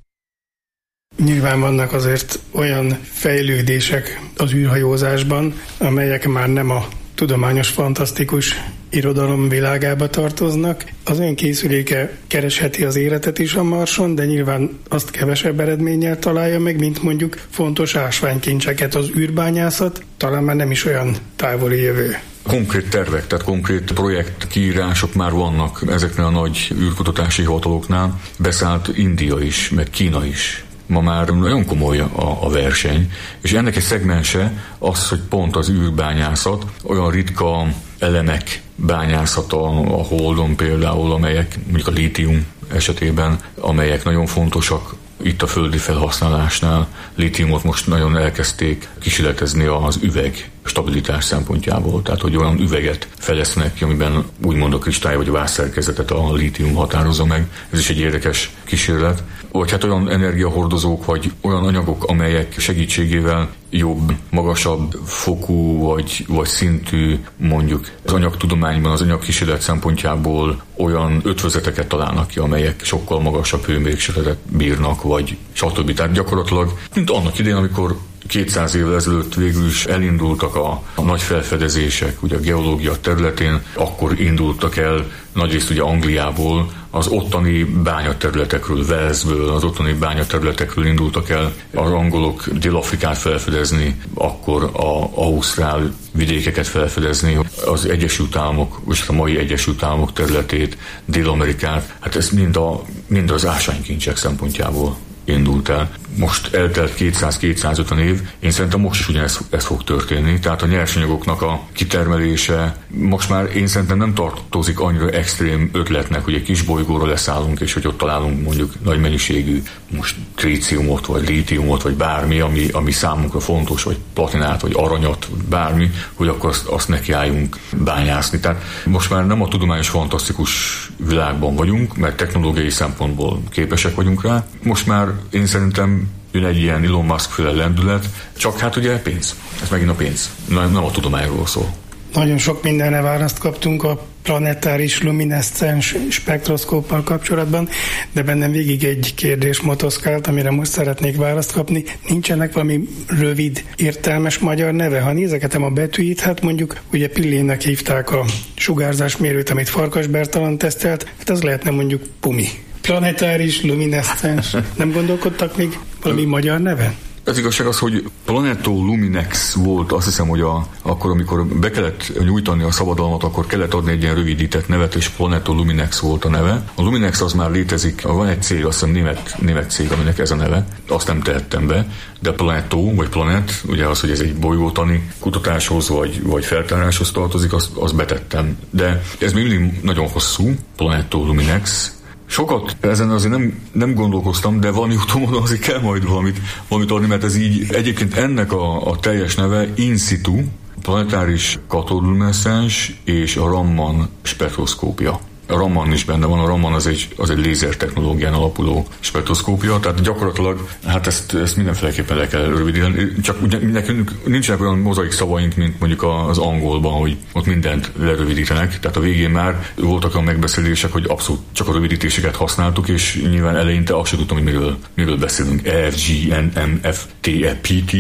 Nyilván vannak azért olyan fejlődések az űrhajózásban, amelyek már nem a tudományos, fantasztikus irodalom világába tartoznak. Az ön készüléke keresheti az életet is a Marson, de nyilván azt kevesebb eredménnyel találja meg, mint mondjuk fontos ásványkincseket. Az űrbányászat talán már nem is olyan távoli jövő. Konkrét tervek, tehát konkrét projektkiírások már vannak ezeknél a nagy űrkutatási hivataloknál. Beszállt India is, meg Kína is. Ma már nagyon komoly a verseny, és ennek egy szegmense az, hogy pont az űrbányászat, olyan ritka elemek bányászata a Holdon például, amelyek mondjuk a lítium esetében, amelyek nagyon fontosak itt a földi felhasználásnál. Lítiumot most nagyon elkezdték kísérletezni az üveg stabilitás szempontjából, tehát hogy olyan üveget fejlesztenek ki, amiben úgymond a kristály vagy a vászszerkezetet a lítium határozza meg. Ez is egy érdekes kísérlet. Vagy hát olyan energiahordozók, vagy olyan anyagok, amelyek segítségével jobb, magasabb fokú vagy szintű, mondjuk az anyagtudományban, az anyagkísérlet szempontjából olyan ötvözeteket találnak ki, amelyek sokkal magasabb hőmérsékletet bírnak, vagy stb. Tehát gyakorlatilag, mint annak idején, amikor 200 évvel ezelőtt végül is elindultak a nagy felfedezések, ugye a geológia területén, akkor indultak el nagyrészt ugye Angliából, az ottani bányaterületekről, Walesből, az ottani bányaterületekről indultak el az angolok Dél-Afrikát felfedezni, akkor az ausztrál vidékeket felfedezni, az Egyesült Államok, vagy a mai Egyesült Államok területét, Dél-Amerikát, hát ez mind az ásványkincsek szempontjából indult el. Most eltelt 200-250 év, én szerintem most is ugyanezt fog történni, tehát a nyersanyagoknak a kitermelése most már én szerintem nem tartozik annyira extrém ötletnek, hogy egy kis bolygóra leszállunk, és hogy ott találunk mondjuk nagy mennyiségű most tríciumot, vagy lítiumot, vagy bármi, ami számunkra fontos, vagy platinát, vagy aranyat, bármi, hogy akkor azt nekiálljunk bányászni. Tehát most már nem a tudományos fantasztikus világban vagyunk, mert technológiai szempontból képesek vagyunk rá. Most már én szerintem jön egy ilyen Elon Musk-féle lendület, csak hát ugye pénz. Ez megint a pénz. Nem a tudományról szól. Nagyon sok mindenre választ kaptunk a planetáris lumineszcens spektroszkóppal kapcsolatban, de bennem végig egy kérdés motoszkált, amire most szeretnék választ kapni. Nincsenek valami rövid, értelmes magyar neve? Ha nézegetem a betűit, hát mondjuk ugye Pillének hívták a sugárzásmérőt, amit Farkas Bertalan tesztelt, hát az lehetne mondjuk PUMI. Planetáris lumineszcens. Nem gondolkodtak még valami magyar neven? Az igazság az, hogy Planeto Luminex volt, azt hiszem, hogy akkor, amikor be kellett nyújtani a szabadalmat, akkor kellett adni egy ilyen rövidített nevet, és Planeto Luminex volt a neve. A Luminex az már létezik, van egy cég, azt hiszem német cég, aminek ez a neve, azt nem tehettem be, de Planeto, vagy Planet, ugye az, hogy ez egy bolygótani kutatáshoz, vagy feltáráshoz tartozik, azt betettem. De ez még nagyon hosszú, Planeto Luminex. Sokat ezen azért nem gondolkoztam, de valami utómódon azért kell majd valamit adni, mert ez így egyébként ennek a teljes neve in situ, planetáris katódlumineszcens és a Raman spektroszkópia. A Raman is benne van, a Raman az egy lézer technológián alapuló spektroszkópia, tehát gyakorlatilag hát ezt mindenféleképpen le kell rövidíteni, csak nekünk nincsenek olyan mozaik szavaink, mint mondjuk az angolban, hogy ott mindent lerövidítenek, tehát a végén már voltak a megbeszélések, hogy abszolút csak a rövidítéseket használtuk, és nyilván eleinte azt sem tudtam, hogy miről beszélünk. EFG, NM, FTEPT,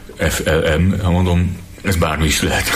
FLM, ha mondom, ez bármi is lehet.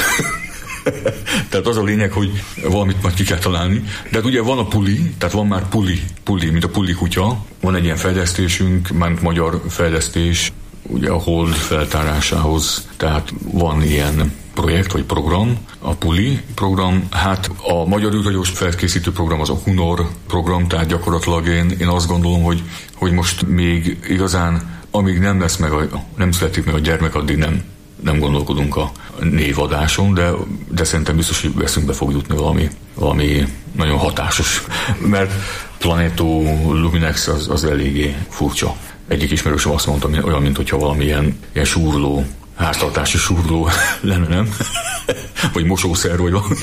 Tehát az a lényeg, hogy valamit majd ki kell találni. De hát ugye van a PULI, tehát van már PULI, mint a PULI kutya. Van egy ilyen fejlesztésünk, már magyar fejlesztés, ugye a Hold feltárásához. Tehát van ilyen projekt, vagy program, a PULI program. Hát a magyar űrhajós felkészítő program az a HUNOR program, tehát gyakorlatilag én azt gondolom, hogy most még igazán, amíg nem születik meg a gyermek, addig nem gondolkodunk a névadáson, de szerintem biztos, hogy eszünkbe fog jutni valami nagyon hatásos, mert Planeto Luminex az eléggé furcsa. Egyik ismerősöm azt mondta, olyan, mintha valami ilyen súrló, háztartási súrló lenne, nem? Vagy mosószer, vagy valami.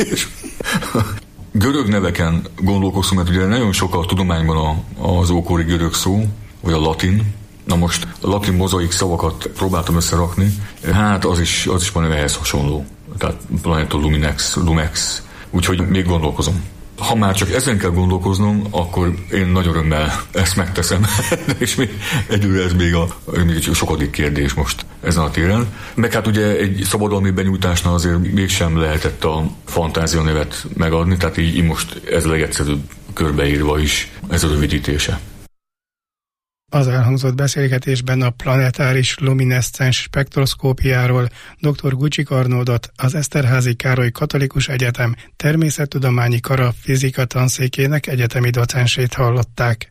Görög neveken gondolkoztunk, mert ugye nagyon sok a tudományban az ókori görög szó, vagy a latin. Na most a latin mozaik szavakat próbáltam összerakni, hát az is van ehhez hasonló. Tehát Planeto Luminex, Lumex, úgyhogy még gondolkozom. Ha már csak ezen kell gondolkoznom, akkor én nagy örömmel ezt megteszem. És még egyébként ez még a sokadik kérdés most ezen a téren. Meg hát ugye egy szabadalmi benyújtásnál azért mégsem lehetett a fantázia nevet megadni, tehát így most ez a legegyszerűbb körbeírva is ez a rövidítése. Az elhangzott beszélgetésben a planetáris lumineszcens spektroszkópiáról dr. Gucsik Arnoldot, az Eszterházy Károly Katolikus Egyetem Természettudományi Kara fizika tanszékének egyetemi docensét hallották.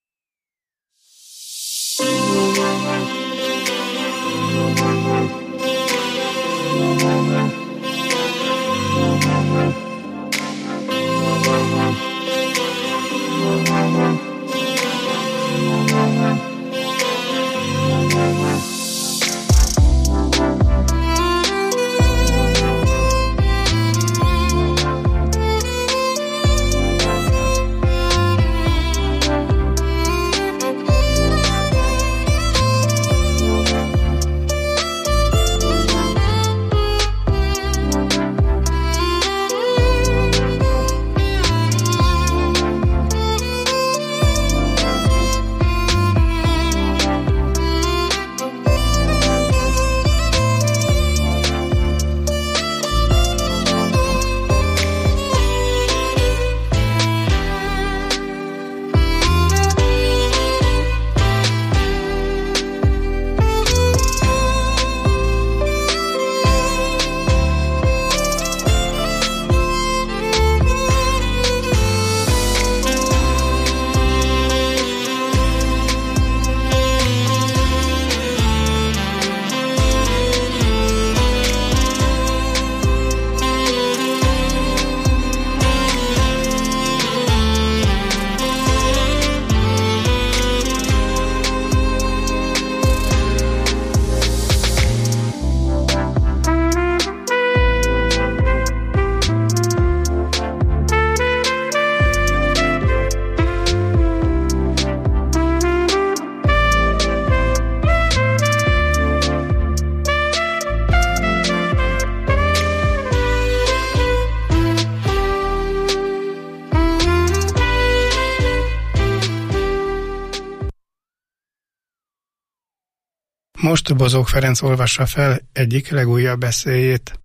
Most Bozók Ferenc olvassa fel egyik legújabb eszéjét.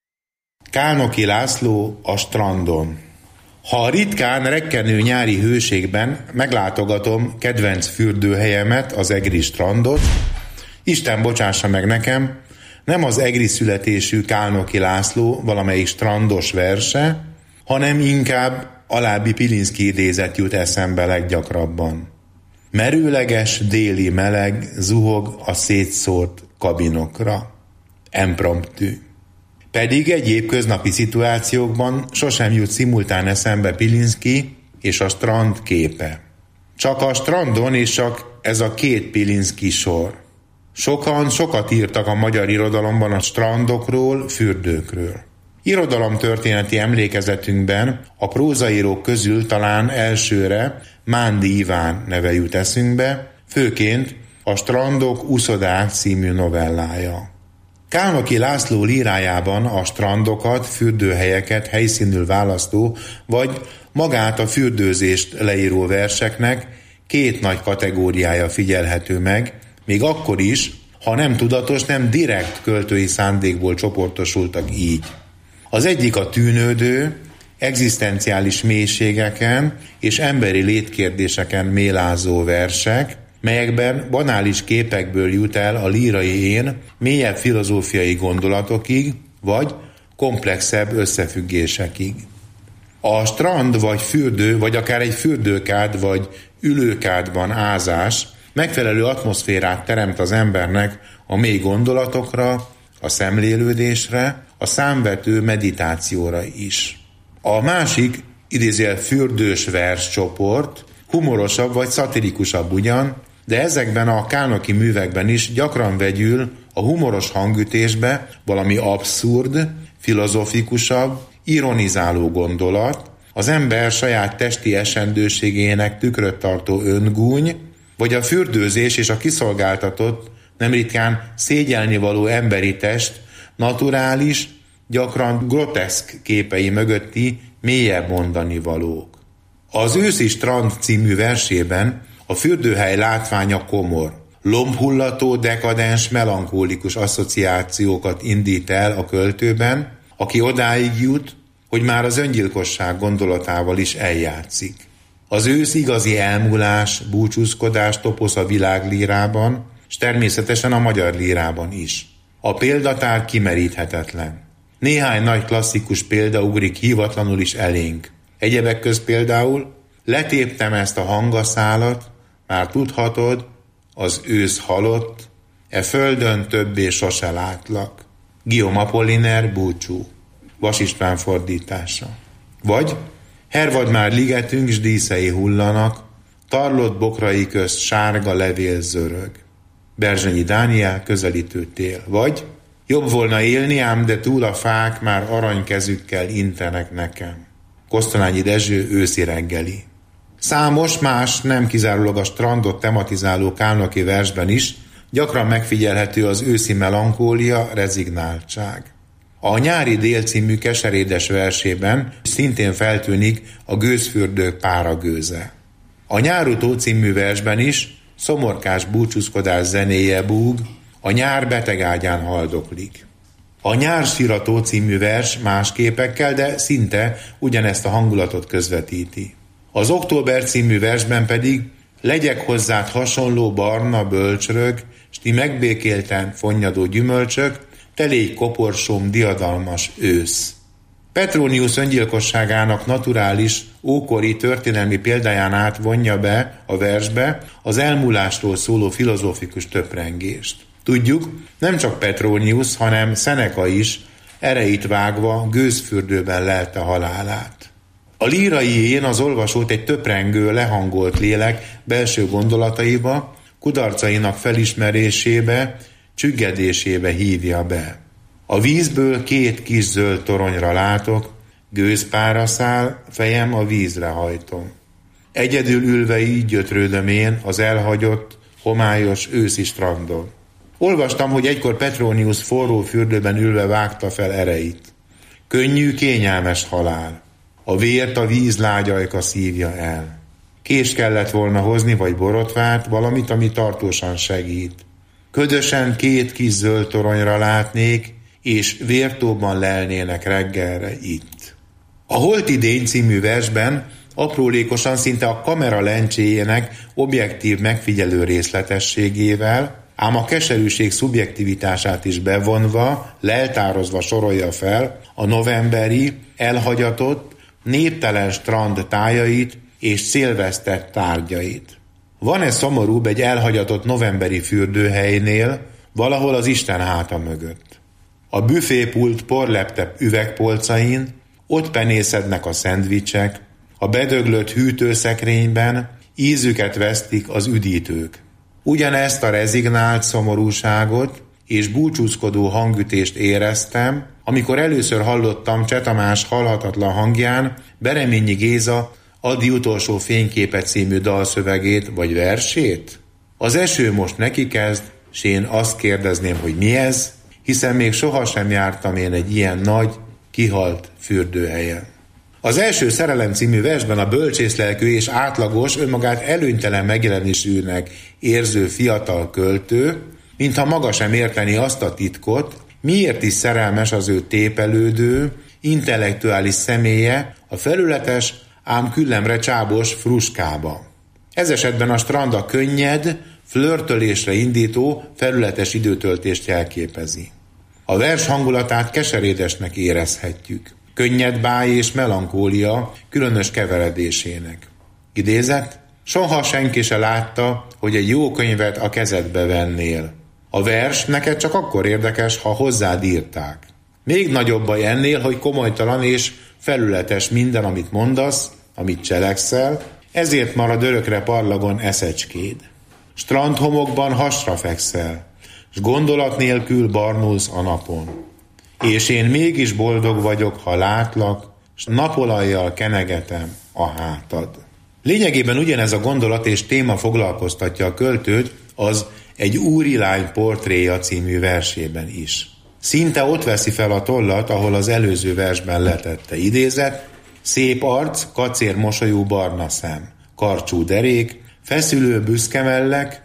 Kálnoky László a strandon. Ha a ritkán rekkenő nyári hőségben meglátogatom kedvenc fürdőhelyemet, az egri strandot, Isten bocsássa meg nekem, nem az egri születésű Kálnoky László valamelyik strandos verse, hanem inkább alábbi Pilinszky idézet jut eszembe leggyakrabban. Merőleges déli meleg zuhog a szétszórt kabinokra. Impromptu. Pedig egyéb köznapi szituációkban sosem jut szimultán eszembe Pilinszky és a strand képe. Csak a strandon és csak ez a két Pilinszky sor. Sokan sokat írtak a magyar irodalomban a strandokról, fürdőkről. Irodalomtörténeti emlékezetünkben a prózaírók közül talán elsőre Mándi Iván neve jut eszünkbe, főként a Strandok, uszodák című novellája. Kálnoky László lírájában a strandokat, fürdőhelyeket helyszínül választó, vagy magát a fürdőzést leíró verseknek két nagy kategóriája figyelhető meg, még akkor is, ha nem tudatos, nem direkt költői szándékból csoportosultak így. Az egyik a tűnődő, egzisztenciális mélységeken és emberi létkérdéseken mélázó versek, melyekben banális képekből jut el a lírai én mélyebb filozófiai gondolatokig, vagy komplexebb összefüggésekig. A strand vagy fürdő, vagy akár egy fürdőkád vagy ülőkádban ázás megfelelő atmoszférát teremt az embernek a mély gondolatokra, a szemlélődésre, a számvető meditációra is. A másik, idézőjel fürdős verscsoport humorosabb vagy szatirikusabb ugyan, de ezekben a Kálnoky művekben is gyakran vegyül a humoros hangütésbe valami abszurd, filozofikusabb, ironizáló gondolat, az ember saját testi esendőségének tükröt tartó öngúny, vagy a fürdőzés és a kiszolgáltatott, nem ritkán szégyelnivaló emberi test naturális, gyakran groteszk képei mögötti mélyebb mondani valók. Az Őszi strand című versében a fürdőhely látványa komor, lombhullató, dekadens, melankólikus asszociációkat indít el a költőben, aki odáig jut, hogy már az öngyilkosság gondolatával is eljátszik. Az ősz igazi elmúlás, búcsúzkodás toposz a világlírában, és természetesen a magyar lírában is. A példatár kimeríthetetlen. Néhány nagy klasszikus példa ugrik hívatlanul is elénk. Egyebek közt például letéptem ezt a hangaszálat, már tudhatod, az ősz halott, e földön többé sose látlak. Guillaume Apollinaire, Búcsú. Vas István fordítása. Vagy hervad már ligetünk, s díszei hullanak, tarlott bokrai közt sárga levél zörög. Berzsenyi Dániel, Közelítő tél. Vagy jobb volna élni, ám de túl a fák már aranykezükkel intenek nekem. Kosztolányi Dezső, Őszi reggeli. Számos más, nem kizárólag a strandot tematizáló kálnoki versben is gyakran megfigyelhető az őszi melankólia, rezignáltság. A Nyári dél című keserédes versében szintén feltűnik a gőzfürdők páragőze. A Nyárutó című versben is szomorkás búcsúzkodás zenéje búg, a nyár betegágyán haldoklik. A Nyársirató című vers más képekkel, de szinte ugyanezt a hangulatot közvetíti. Az Október című versben pedig legyek hozzád hasonló barna bölcsrög, s ti megbékélten fonnyadó gyümölcsök, te légy koporsóm diadalmas ősz. Petronius öngyilkosságának naturális, ókori történelmi példáján át vonja be a versbe az elmúlásról szóló filozófikus töprengést. Tudjuk, nem csak Petronius, hanem Seneca is ereit vágva gőzfürdőben lelte halálát. A lírai én az olvasót egy töprengő, lehangolt lélek belső gondolataiba, kudarcainak felismerésébe, csüggedésébe hívja be. A vízből 2 kis zöld toronyra látok, gőzpára száll, fejem a vízre hajtom. Egyedül ülve így gyötrődöm én az elhagyott, homályos őszi strandon. Olvastam, hogy egykor Petronius forró fürdőben ülve vágta fel ereit. Könnyű, kényelmes halál. A vért a víz lágyajka szívja el. Kést kellett volna hozni, vagy borotvát, valamit, ami tartósan segít. Ködösen 2 kis zöld toronyra látnék, és vértóban lelnének reggelre itt. A Holtidény című versben aprólékosan szinte a kamera lencséjének objektív megfigyelő részletességével, ám a keserűség szubjektivitását is bevonva, leltározva sorolja fel a novemberi, elhagyatott, néptelen strand tájait és szélvesztett tárgyait. Van-e szomorúbb egy elhagyatott novemberi fürdőhelynél, valahol az Isten háta mögött? A büfépult porleptebb üvegpolcain ott penészednek a szendvicsek, a bedöglött hűtőszekrényben ízüket vesztik az üdítők. Ugyanezt a rezignált szomorúságot és búcsúzkodó hangütést éreztem, amikor először hallottam Cseh Tamás halhatatlan hangján Bereményi Géza Addi utolsó fényképe című dalszövegét vagy versét. Az eső most neki kezd, s én azt kérdezném, hogy mi ez, hiszen még sohasem jártam én egy ilyen nagy, kihalt fürdőhelyen. Az Első szerelem című versben a bölcsészlelkű és átlagos, önmagát előnytelen megjelenésűnek érző fiatal költő, mintha maga sem érteni azt a titkot, miért is szerelmes az ő tépelődő, intellektuális személye a felületes, ám küllemre csábos Fruskába. Ez esetben a strand a könnyed, flörtölésre indító, felületes időtöltést jelképezi. A vers hangulatát keserédesnek érezhetjük. Könnyed báj és melankólia különös keveredésének. Idézet: soha senki se látta, hogy egy jó könyvet a kezedbe vennél. A vers neked csak akkor érdekes, ha hozzád írták. Még nagyobb baj ennél, hogy komolytalan és felületes minden, amit mondasz, amit cselekszel, ezért marad örökre parlagon eszecskéd. Strandhomokban hasra fekszel, s gondolat nélkül barnulsz a napon. És én mégis boldog vagyok, ha látlak, s napolajjal kenegetem a hátad. Lényegében ugyanez a gondolat és téma foglalkoztatja a költőt az Egy úrilány portréja című versében is. Szinte ott veszi fel a tollat, ahol az előző versben letette. Idézet: Szép arc, kacér mosolyú barna szem, karcsú derék, feszülő büszke mellek,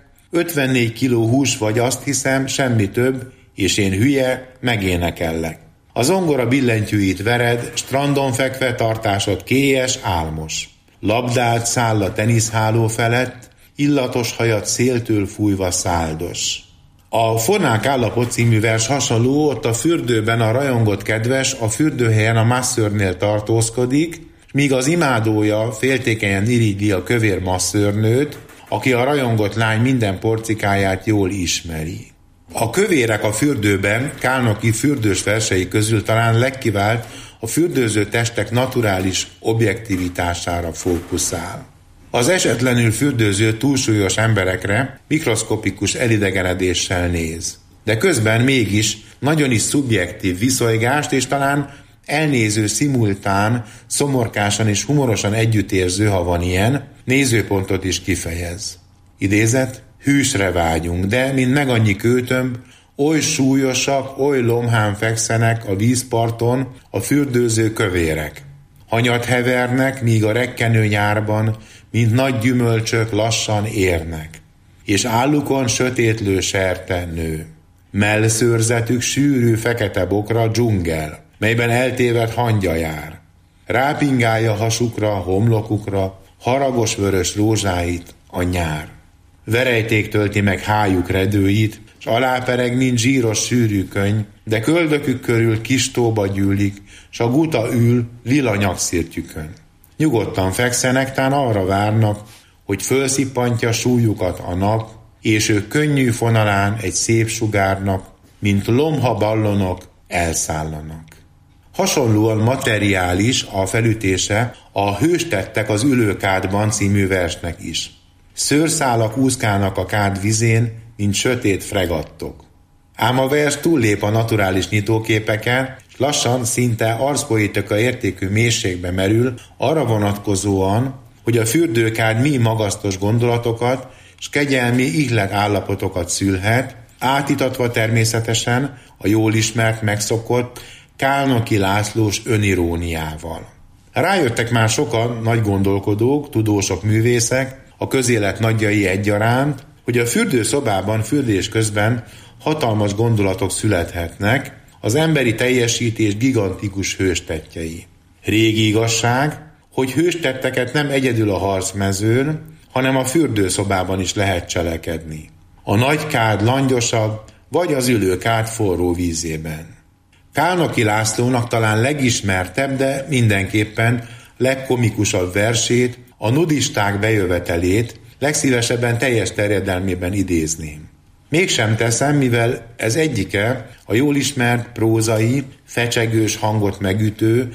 54 kiló hús vagy azt hiszem, semmi több, és én hülye, megénekellek. A zongora billentyűit vered, strandon fekve tartásod kélyes, álmos. Labdált száll a teniszháló felett, illatos hajat széltől fújva száldos. A Fornák állapot című vers hasonló, ott a fürdőben a rajongott kedves a fürdőhelyen a masszörnél tartózkodik, míg az imádója féltékenyen irigyli a kövér masszörnőt, aki a rajongott lány minden porcikáját jól ismeri. A kövérek a fürdőben Kálnoky fürdős versei közül talán legkivált a fürdőző testek naturális objektivitására fókuszál. Az esetlenül fürdőző túlsúlyos emberekre mikroszkopikus elidegenedéssel néz. De közben mégis nagyon is szubjektív viszonygást és talán elnéző szimultán, szomorkásan és humorosan együttérző, ha van ilyen, nézőpontot is kifejez. Idézet: hűsre vágyunk, de mint meg annyi kőtömb, oly súlyosak, oly lomhán fekszenek a vízparton a fürdőző kövérek. Hanyat hevernek, míg a rekkenő nyárban, mint nagy gyümölcsök lassan érnek, és állukon sötétlő serte nő. Mellszőrzetük sűrű fekete bokra dzsungel, melyben eltévedt hangya jár. Rápingálja hasukra, homlokukra, haragos vörös rózsáit a nyár. Verejték tölti meg hájuk redőit, s alápereg, mint zsíros sűrű könny, de köldökük körül kis tóba gyűlik, s a guta ül lila nyakszirtjükön. Nyugodtan fekszenek, tán arra várnak, hogy fölszippantja súlyukat a nap, és ők könnyű fonalán egy szép sugárnak, mint lomha ballonok elszállanak. Hasonlóan materiális a felütése a Hőstettek az ülőkádban című versnek is. Szőrszálak úszkálnak a kád vizén, mint sötét fregattok. Ám a vers túllép a naturális nyitóképeken, és lassan szinte arszpoetika értékű mélységbe merül arra vonatkozóan, hogy a fürdőkád mi magasztos gondolatokat és kegyelmi ihlet állapotokat szülhet, átítatva természetesen a jól ismert, megszokott Kálnoky Lászlós öniróniával. Rájöttek már sokan nagy gondolkodók, tudósok, művészek, a közélet nagyjai egyaránt, hogy a fürdőszobában fürdés közben hatalmas gondolatok születhetnek, az emberi teljesítés gigantikus hőstettjei. Régi igazság, hogy hőstetteket nem egyedül a harcmezőn, hanem a fürdőszobában is lehet cselekedni. A nagy kád langyosabb, vagy az ülőkád forró vízében. Kálnoky Lászlónak talán legismertebb, de mindenképpen legkomikusabb versét, a nudisták bejövetelét legszívesebben teljes terjedelmében idézném. Mégsem teszem, mivel ez egyike a jól ismert prózai, fecsegős hangot megütő,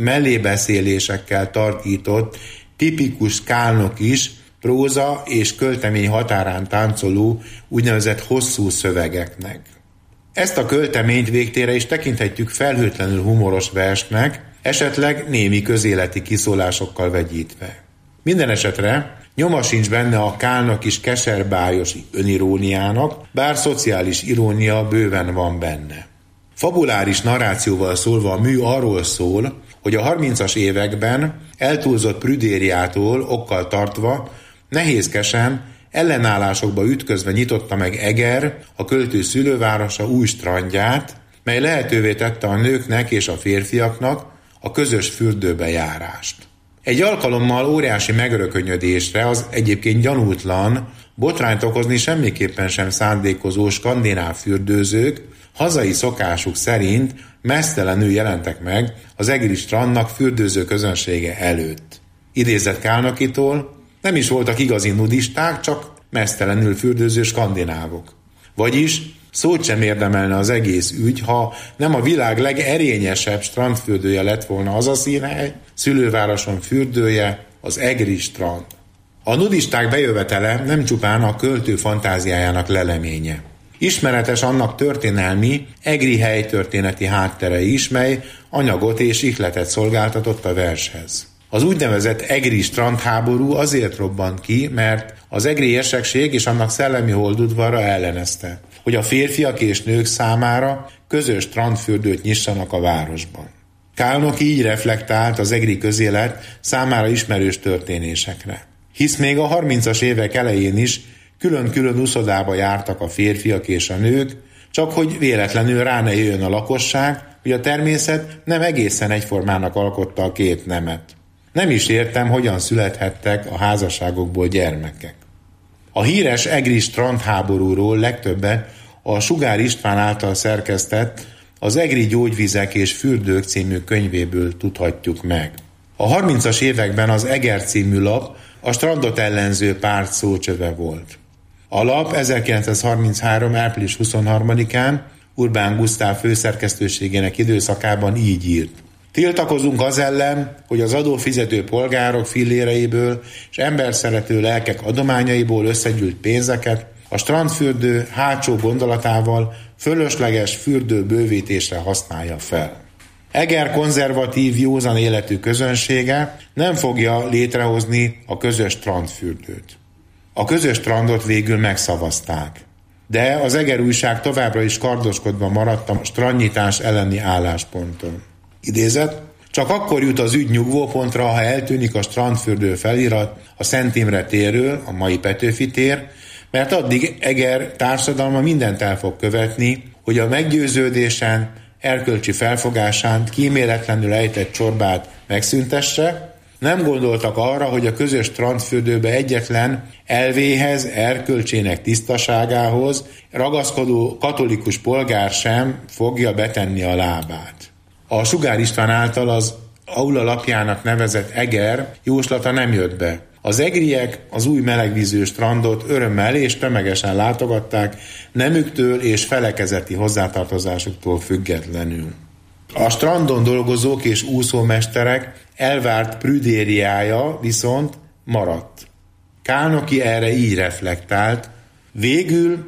mellébeszélésekkel tartított, tipikus Kálnokys próza és költemény határán táncoló úgynevezett hosszú szövegeknek. Ezt a költeményt végtére is tekinthetjük felhőtlenül humoros versnek, esetleg némi közéleti kiszólásokkal vegyítve. Minden esetre nyoma sincs benne a Kálnokys keserbájos öniróniának, bár szociális irónia bőven van benne. Fabuláris narrációval szólva a mű arról szól, hogy a 30-as években eltúlzott prüdériától okkal tartva nehézkesen, ellenállásokba ütközve nyitotta meg Eger, a költő szülővárosa új strandját, mely lehetővé tette a nőknek és a férfiaknak a közös fürdőbe járást. Egy alkalommal óriási megörökönyödésre az egyébként gyanútlan, botrányt okozni semmiképpen sem szándékozó skandináv fürdőzők hazai szokásuk szerint meztelenül jelentek meg az egri strandnak fürdőző közönsége előtt. Idézett Kálnokytól: nem is voltak igazi nudisták, csak meztelenül fürdőző skandinávok. Vagyis szót sem érdemelne az egész ügy, ha nem a világ legerényesebb strandfürdője lett volna az a színhely, szülővároson fürdője, az egri strand. A nudisták bejövetele nem csupán a költő fantáziájának leleménye. Ismeretes annak történelmi, egri helytörténeti háttere is, mely anyagot és ihletet szolgáltatott a vershez. Az úgynevezett egri strandháború azért robbant ki, mert az egri érsekség és annak szellemi holdudvara ellenezte, hogy a férfiak és nők számára közös strandfürdőt nyissanak a városban. Kálnoky így reflektált az egri közélet számára ismerős történésekre. Hisz még a 30-as évek elején is külön-külön uszodába jártak a férfiak és a nők, csak hogy véletlenül rá ne jöjjön a lakosság, hogy a természet nem egészen egyformának alkotta a két nemet. Nem is értem, hogyan születhettek a házasságokból gyermekek. A híres egri strandháborúról legtöbbet a Sugár István által szerkesztett Az egri gyógyvizek és fürdők című könyvéből tudhatjuk meg. A 30-as években az Eger című lap a strandot ellenző párt szócsöve volt. A lap 1933. április 23-án Urbán Gusztáv főszerkesztőségének időszakában így írt. Tiltakozunk az ellen, hogy az adófizető polgárok filléreiből és emberszerető lelkek adományaiból összegyűlt pénzeket a strandfürdő hátsó gondolatával fölösleges fürdő bővítésre használja fel. Eger konzervatív, józan életű közönsége nem fogja létrehozni a közös strandfürdőt. A közös strandot végül megszavazták. De az Eger újság továbbra is kardoskodva maradt a strandnyitás elleni állásponton. Idézet: csak akkor jut az ügy nyugvópontra, ha eltűnik a strandfürdő felirat a Szent Imre térről, a mai Petőfi tér, mert addig Eger társadalma mindent el fog követni, hogy a meggyőződésen, erkölcsi felfogásán kíméletlenül ejtett csorbát megszüntesse. Nem gondoltak arra, hogy a közös strandfürdőbe egyetlen elvéhez, erkölcsének tisztaságához ragaszkodó katolikus polgár sem fogja betenni a lábát. A Sugár István által az Aula lapjának nevezett Eger jóslata nem jött be. Az egriek az új melegvízű strandot örömmel és tömegesen látogatták, nemüktől és felekezeti hozzátartozásuktól függetlenül. A strandon dolgozók és úszómesterek elvárt prüdériája viszont maradt. Kálnoky erre így reflektált: végül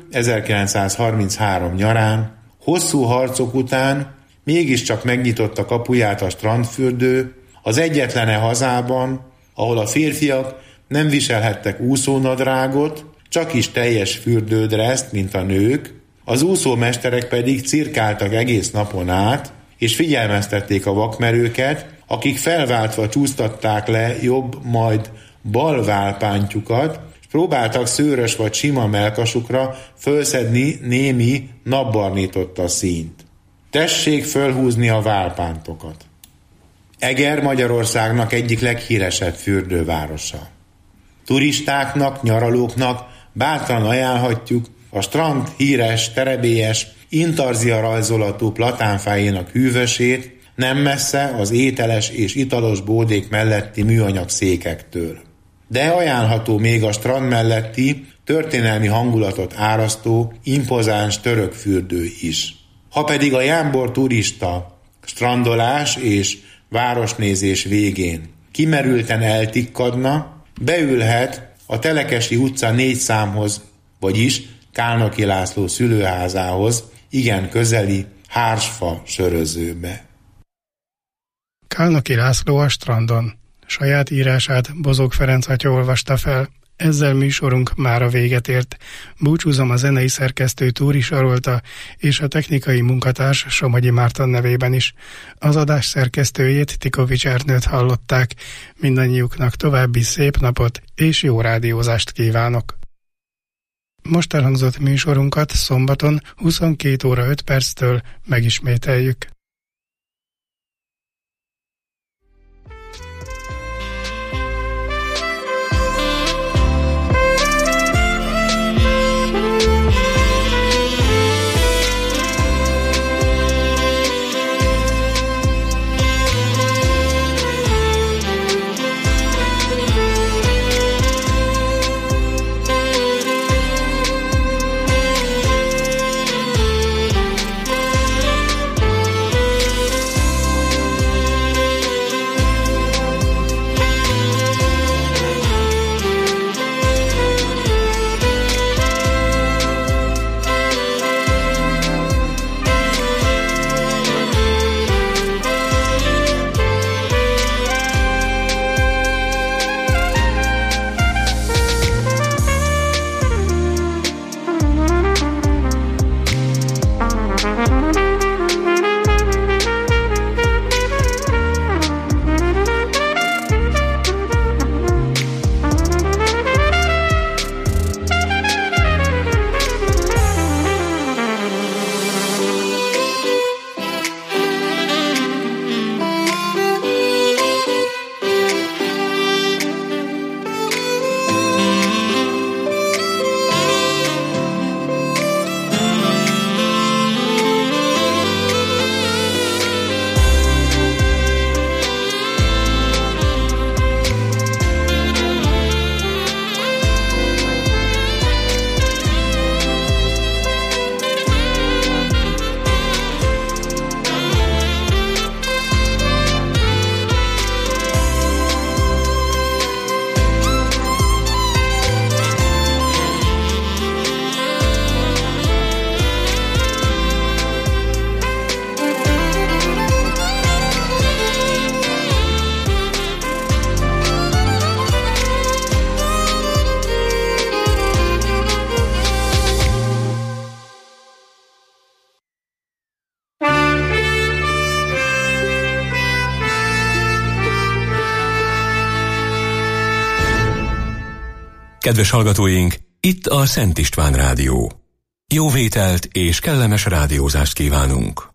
1933 nyarán, hosszú harcok után mégiscsak megnyitotta kapuját a strandfürdő az egyetlen hazában, ahol a férfiak nem viselhettek úszónadrágot, csak is teljes fürdődreszt, mint a nők, az úszómesterek pedig cirkáltak egész napon át, és figyelmeztették a vakmerőket, akik felváltva csúsztatták le jobb, majd bal válpántjukat, és próbáltak szőrös vagy sima mellkasukra fölszedni némi napbarnította színt. Tessék fölhúzni a válpántokat. Eger Magyarországnak egyik leghíresebb fürdővárosa. Turistáknak, nyaralóknak bátran ajánlhatjuk a strand híres, terebélyes, intarzia rajzolatú platánfájénak hűvösét, nem messze az ételes és italos bódék melletti műanyag székektől. De ajánlható még a strand melletti, történelmi hangulatot árasztó, impozáns török fürdő is. Ha pedig a jámbor turista strandolás és városnézés végén kimerülten eltikkadna, beülhet a Telekesi utca 4 számhoz, vagyis Kálnoky László szülőházához igen közeli Hársfa sörözőbe. Kálnoky László a strandon. Saját írását Bozók Ferenc atya olvasta fel. Ezzel műsorunk mára véget ért. Búcsúzom a zenei szerkesztő Túri Sarolta és a technikai munkatárs Somogyi Márton nevében is. Az adás szerkesztőjét, Tikovics Ernőt hallották. Mindannyiuknak további szép napot és jó rádiózást kívánok. Most elhangzott műsorunkat szombaton 22 óra 5 perctől megismételjük. Kedves hallgatóink, itt a Szent István Rádió. Jó vételt és kellemes rádiózást kívánunk!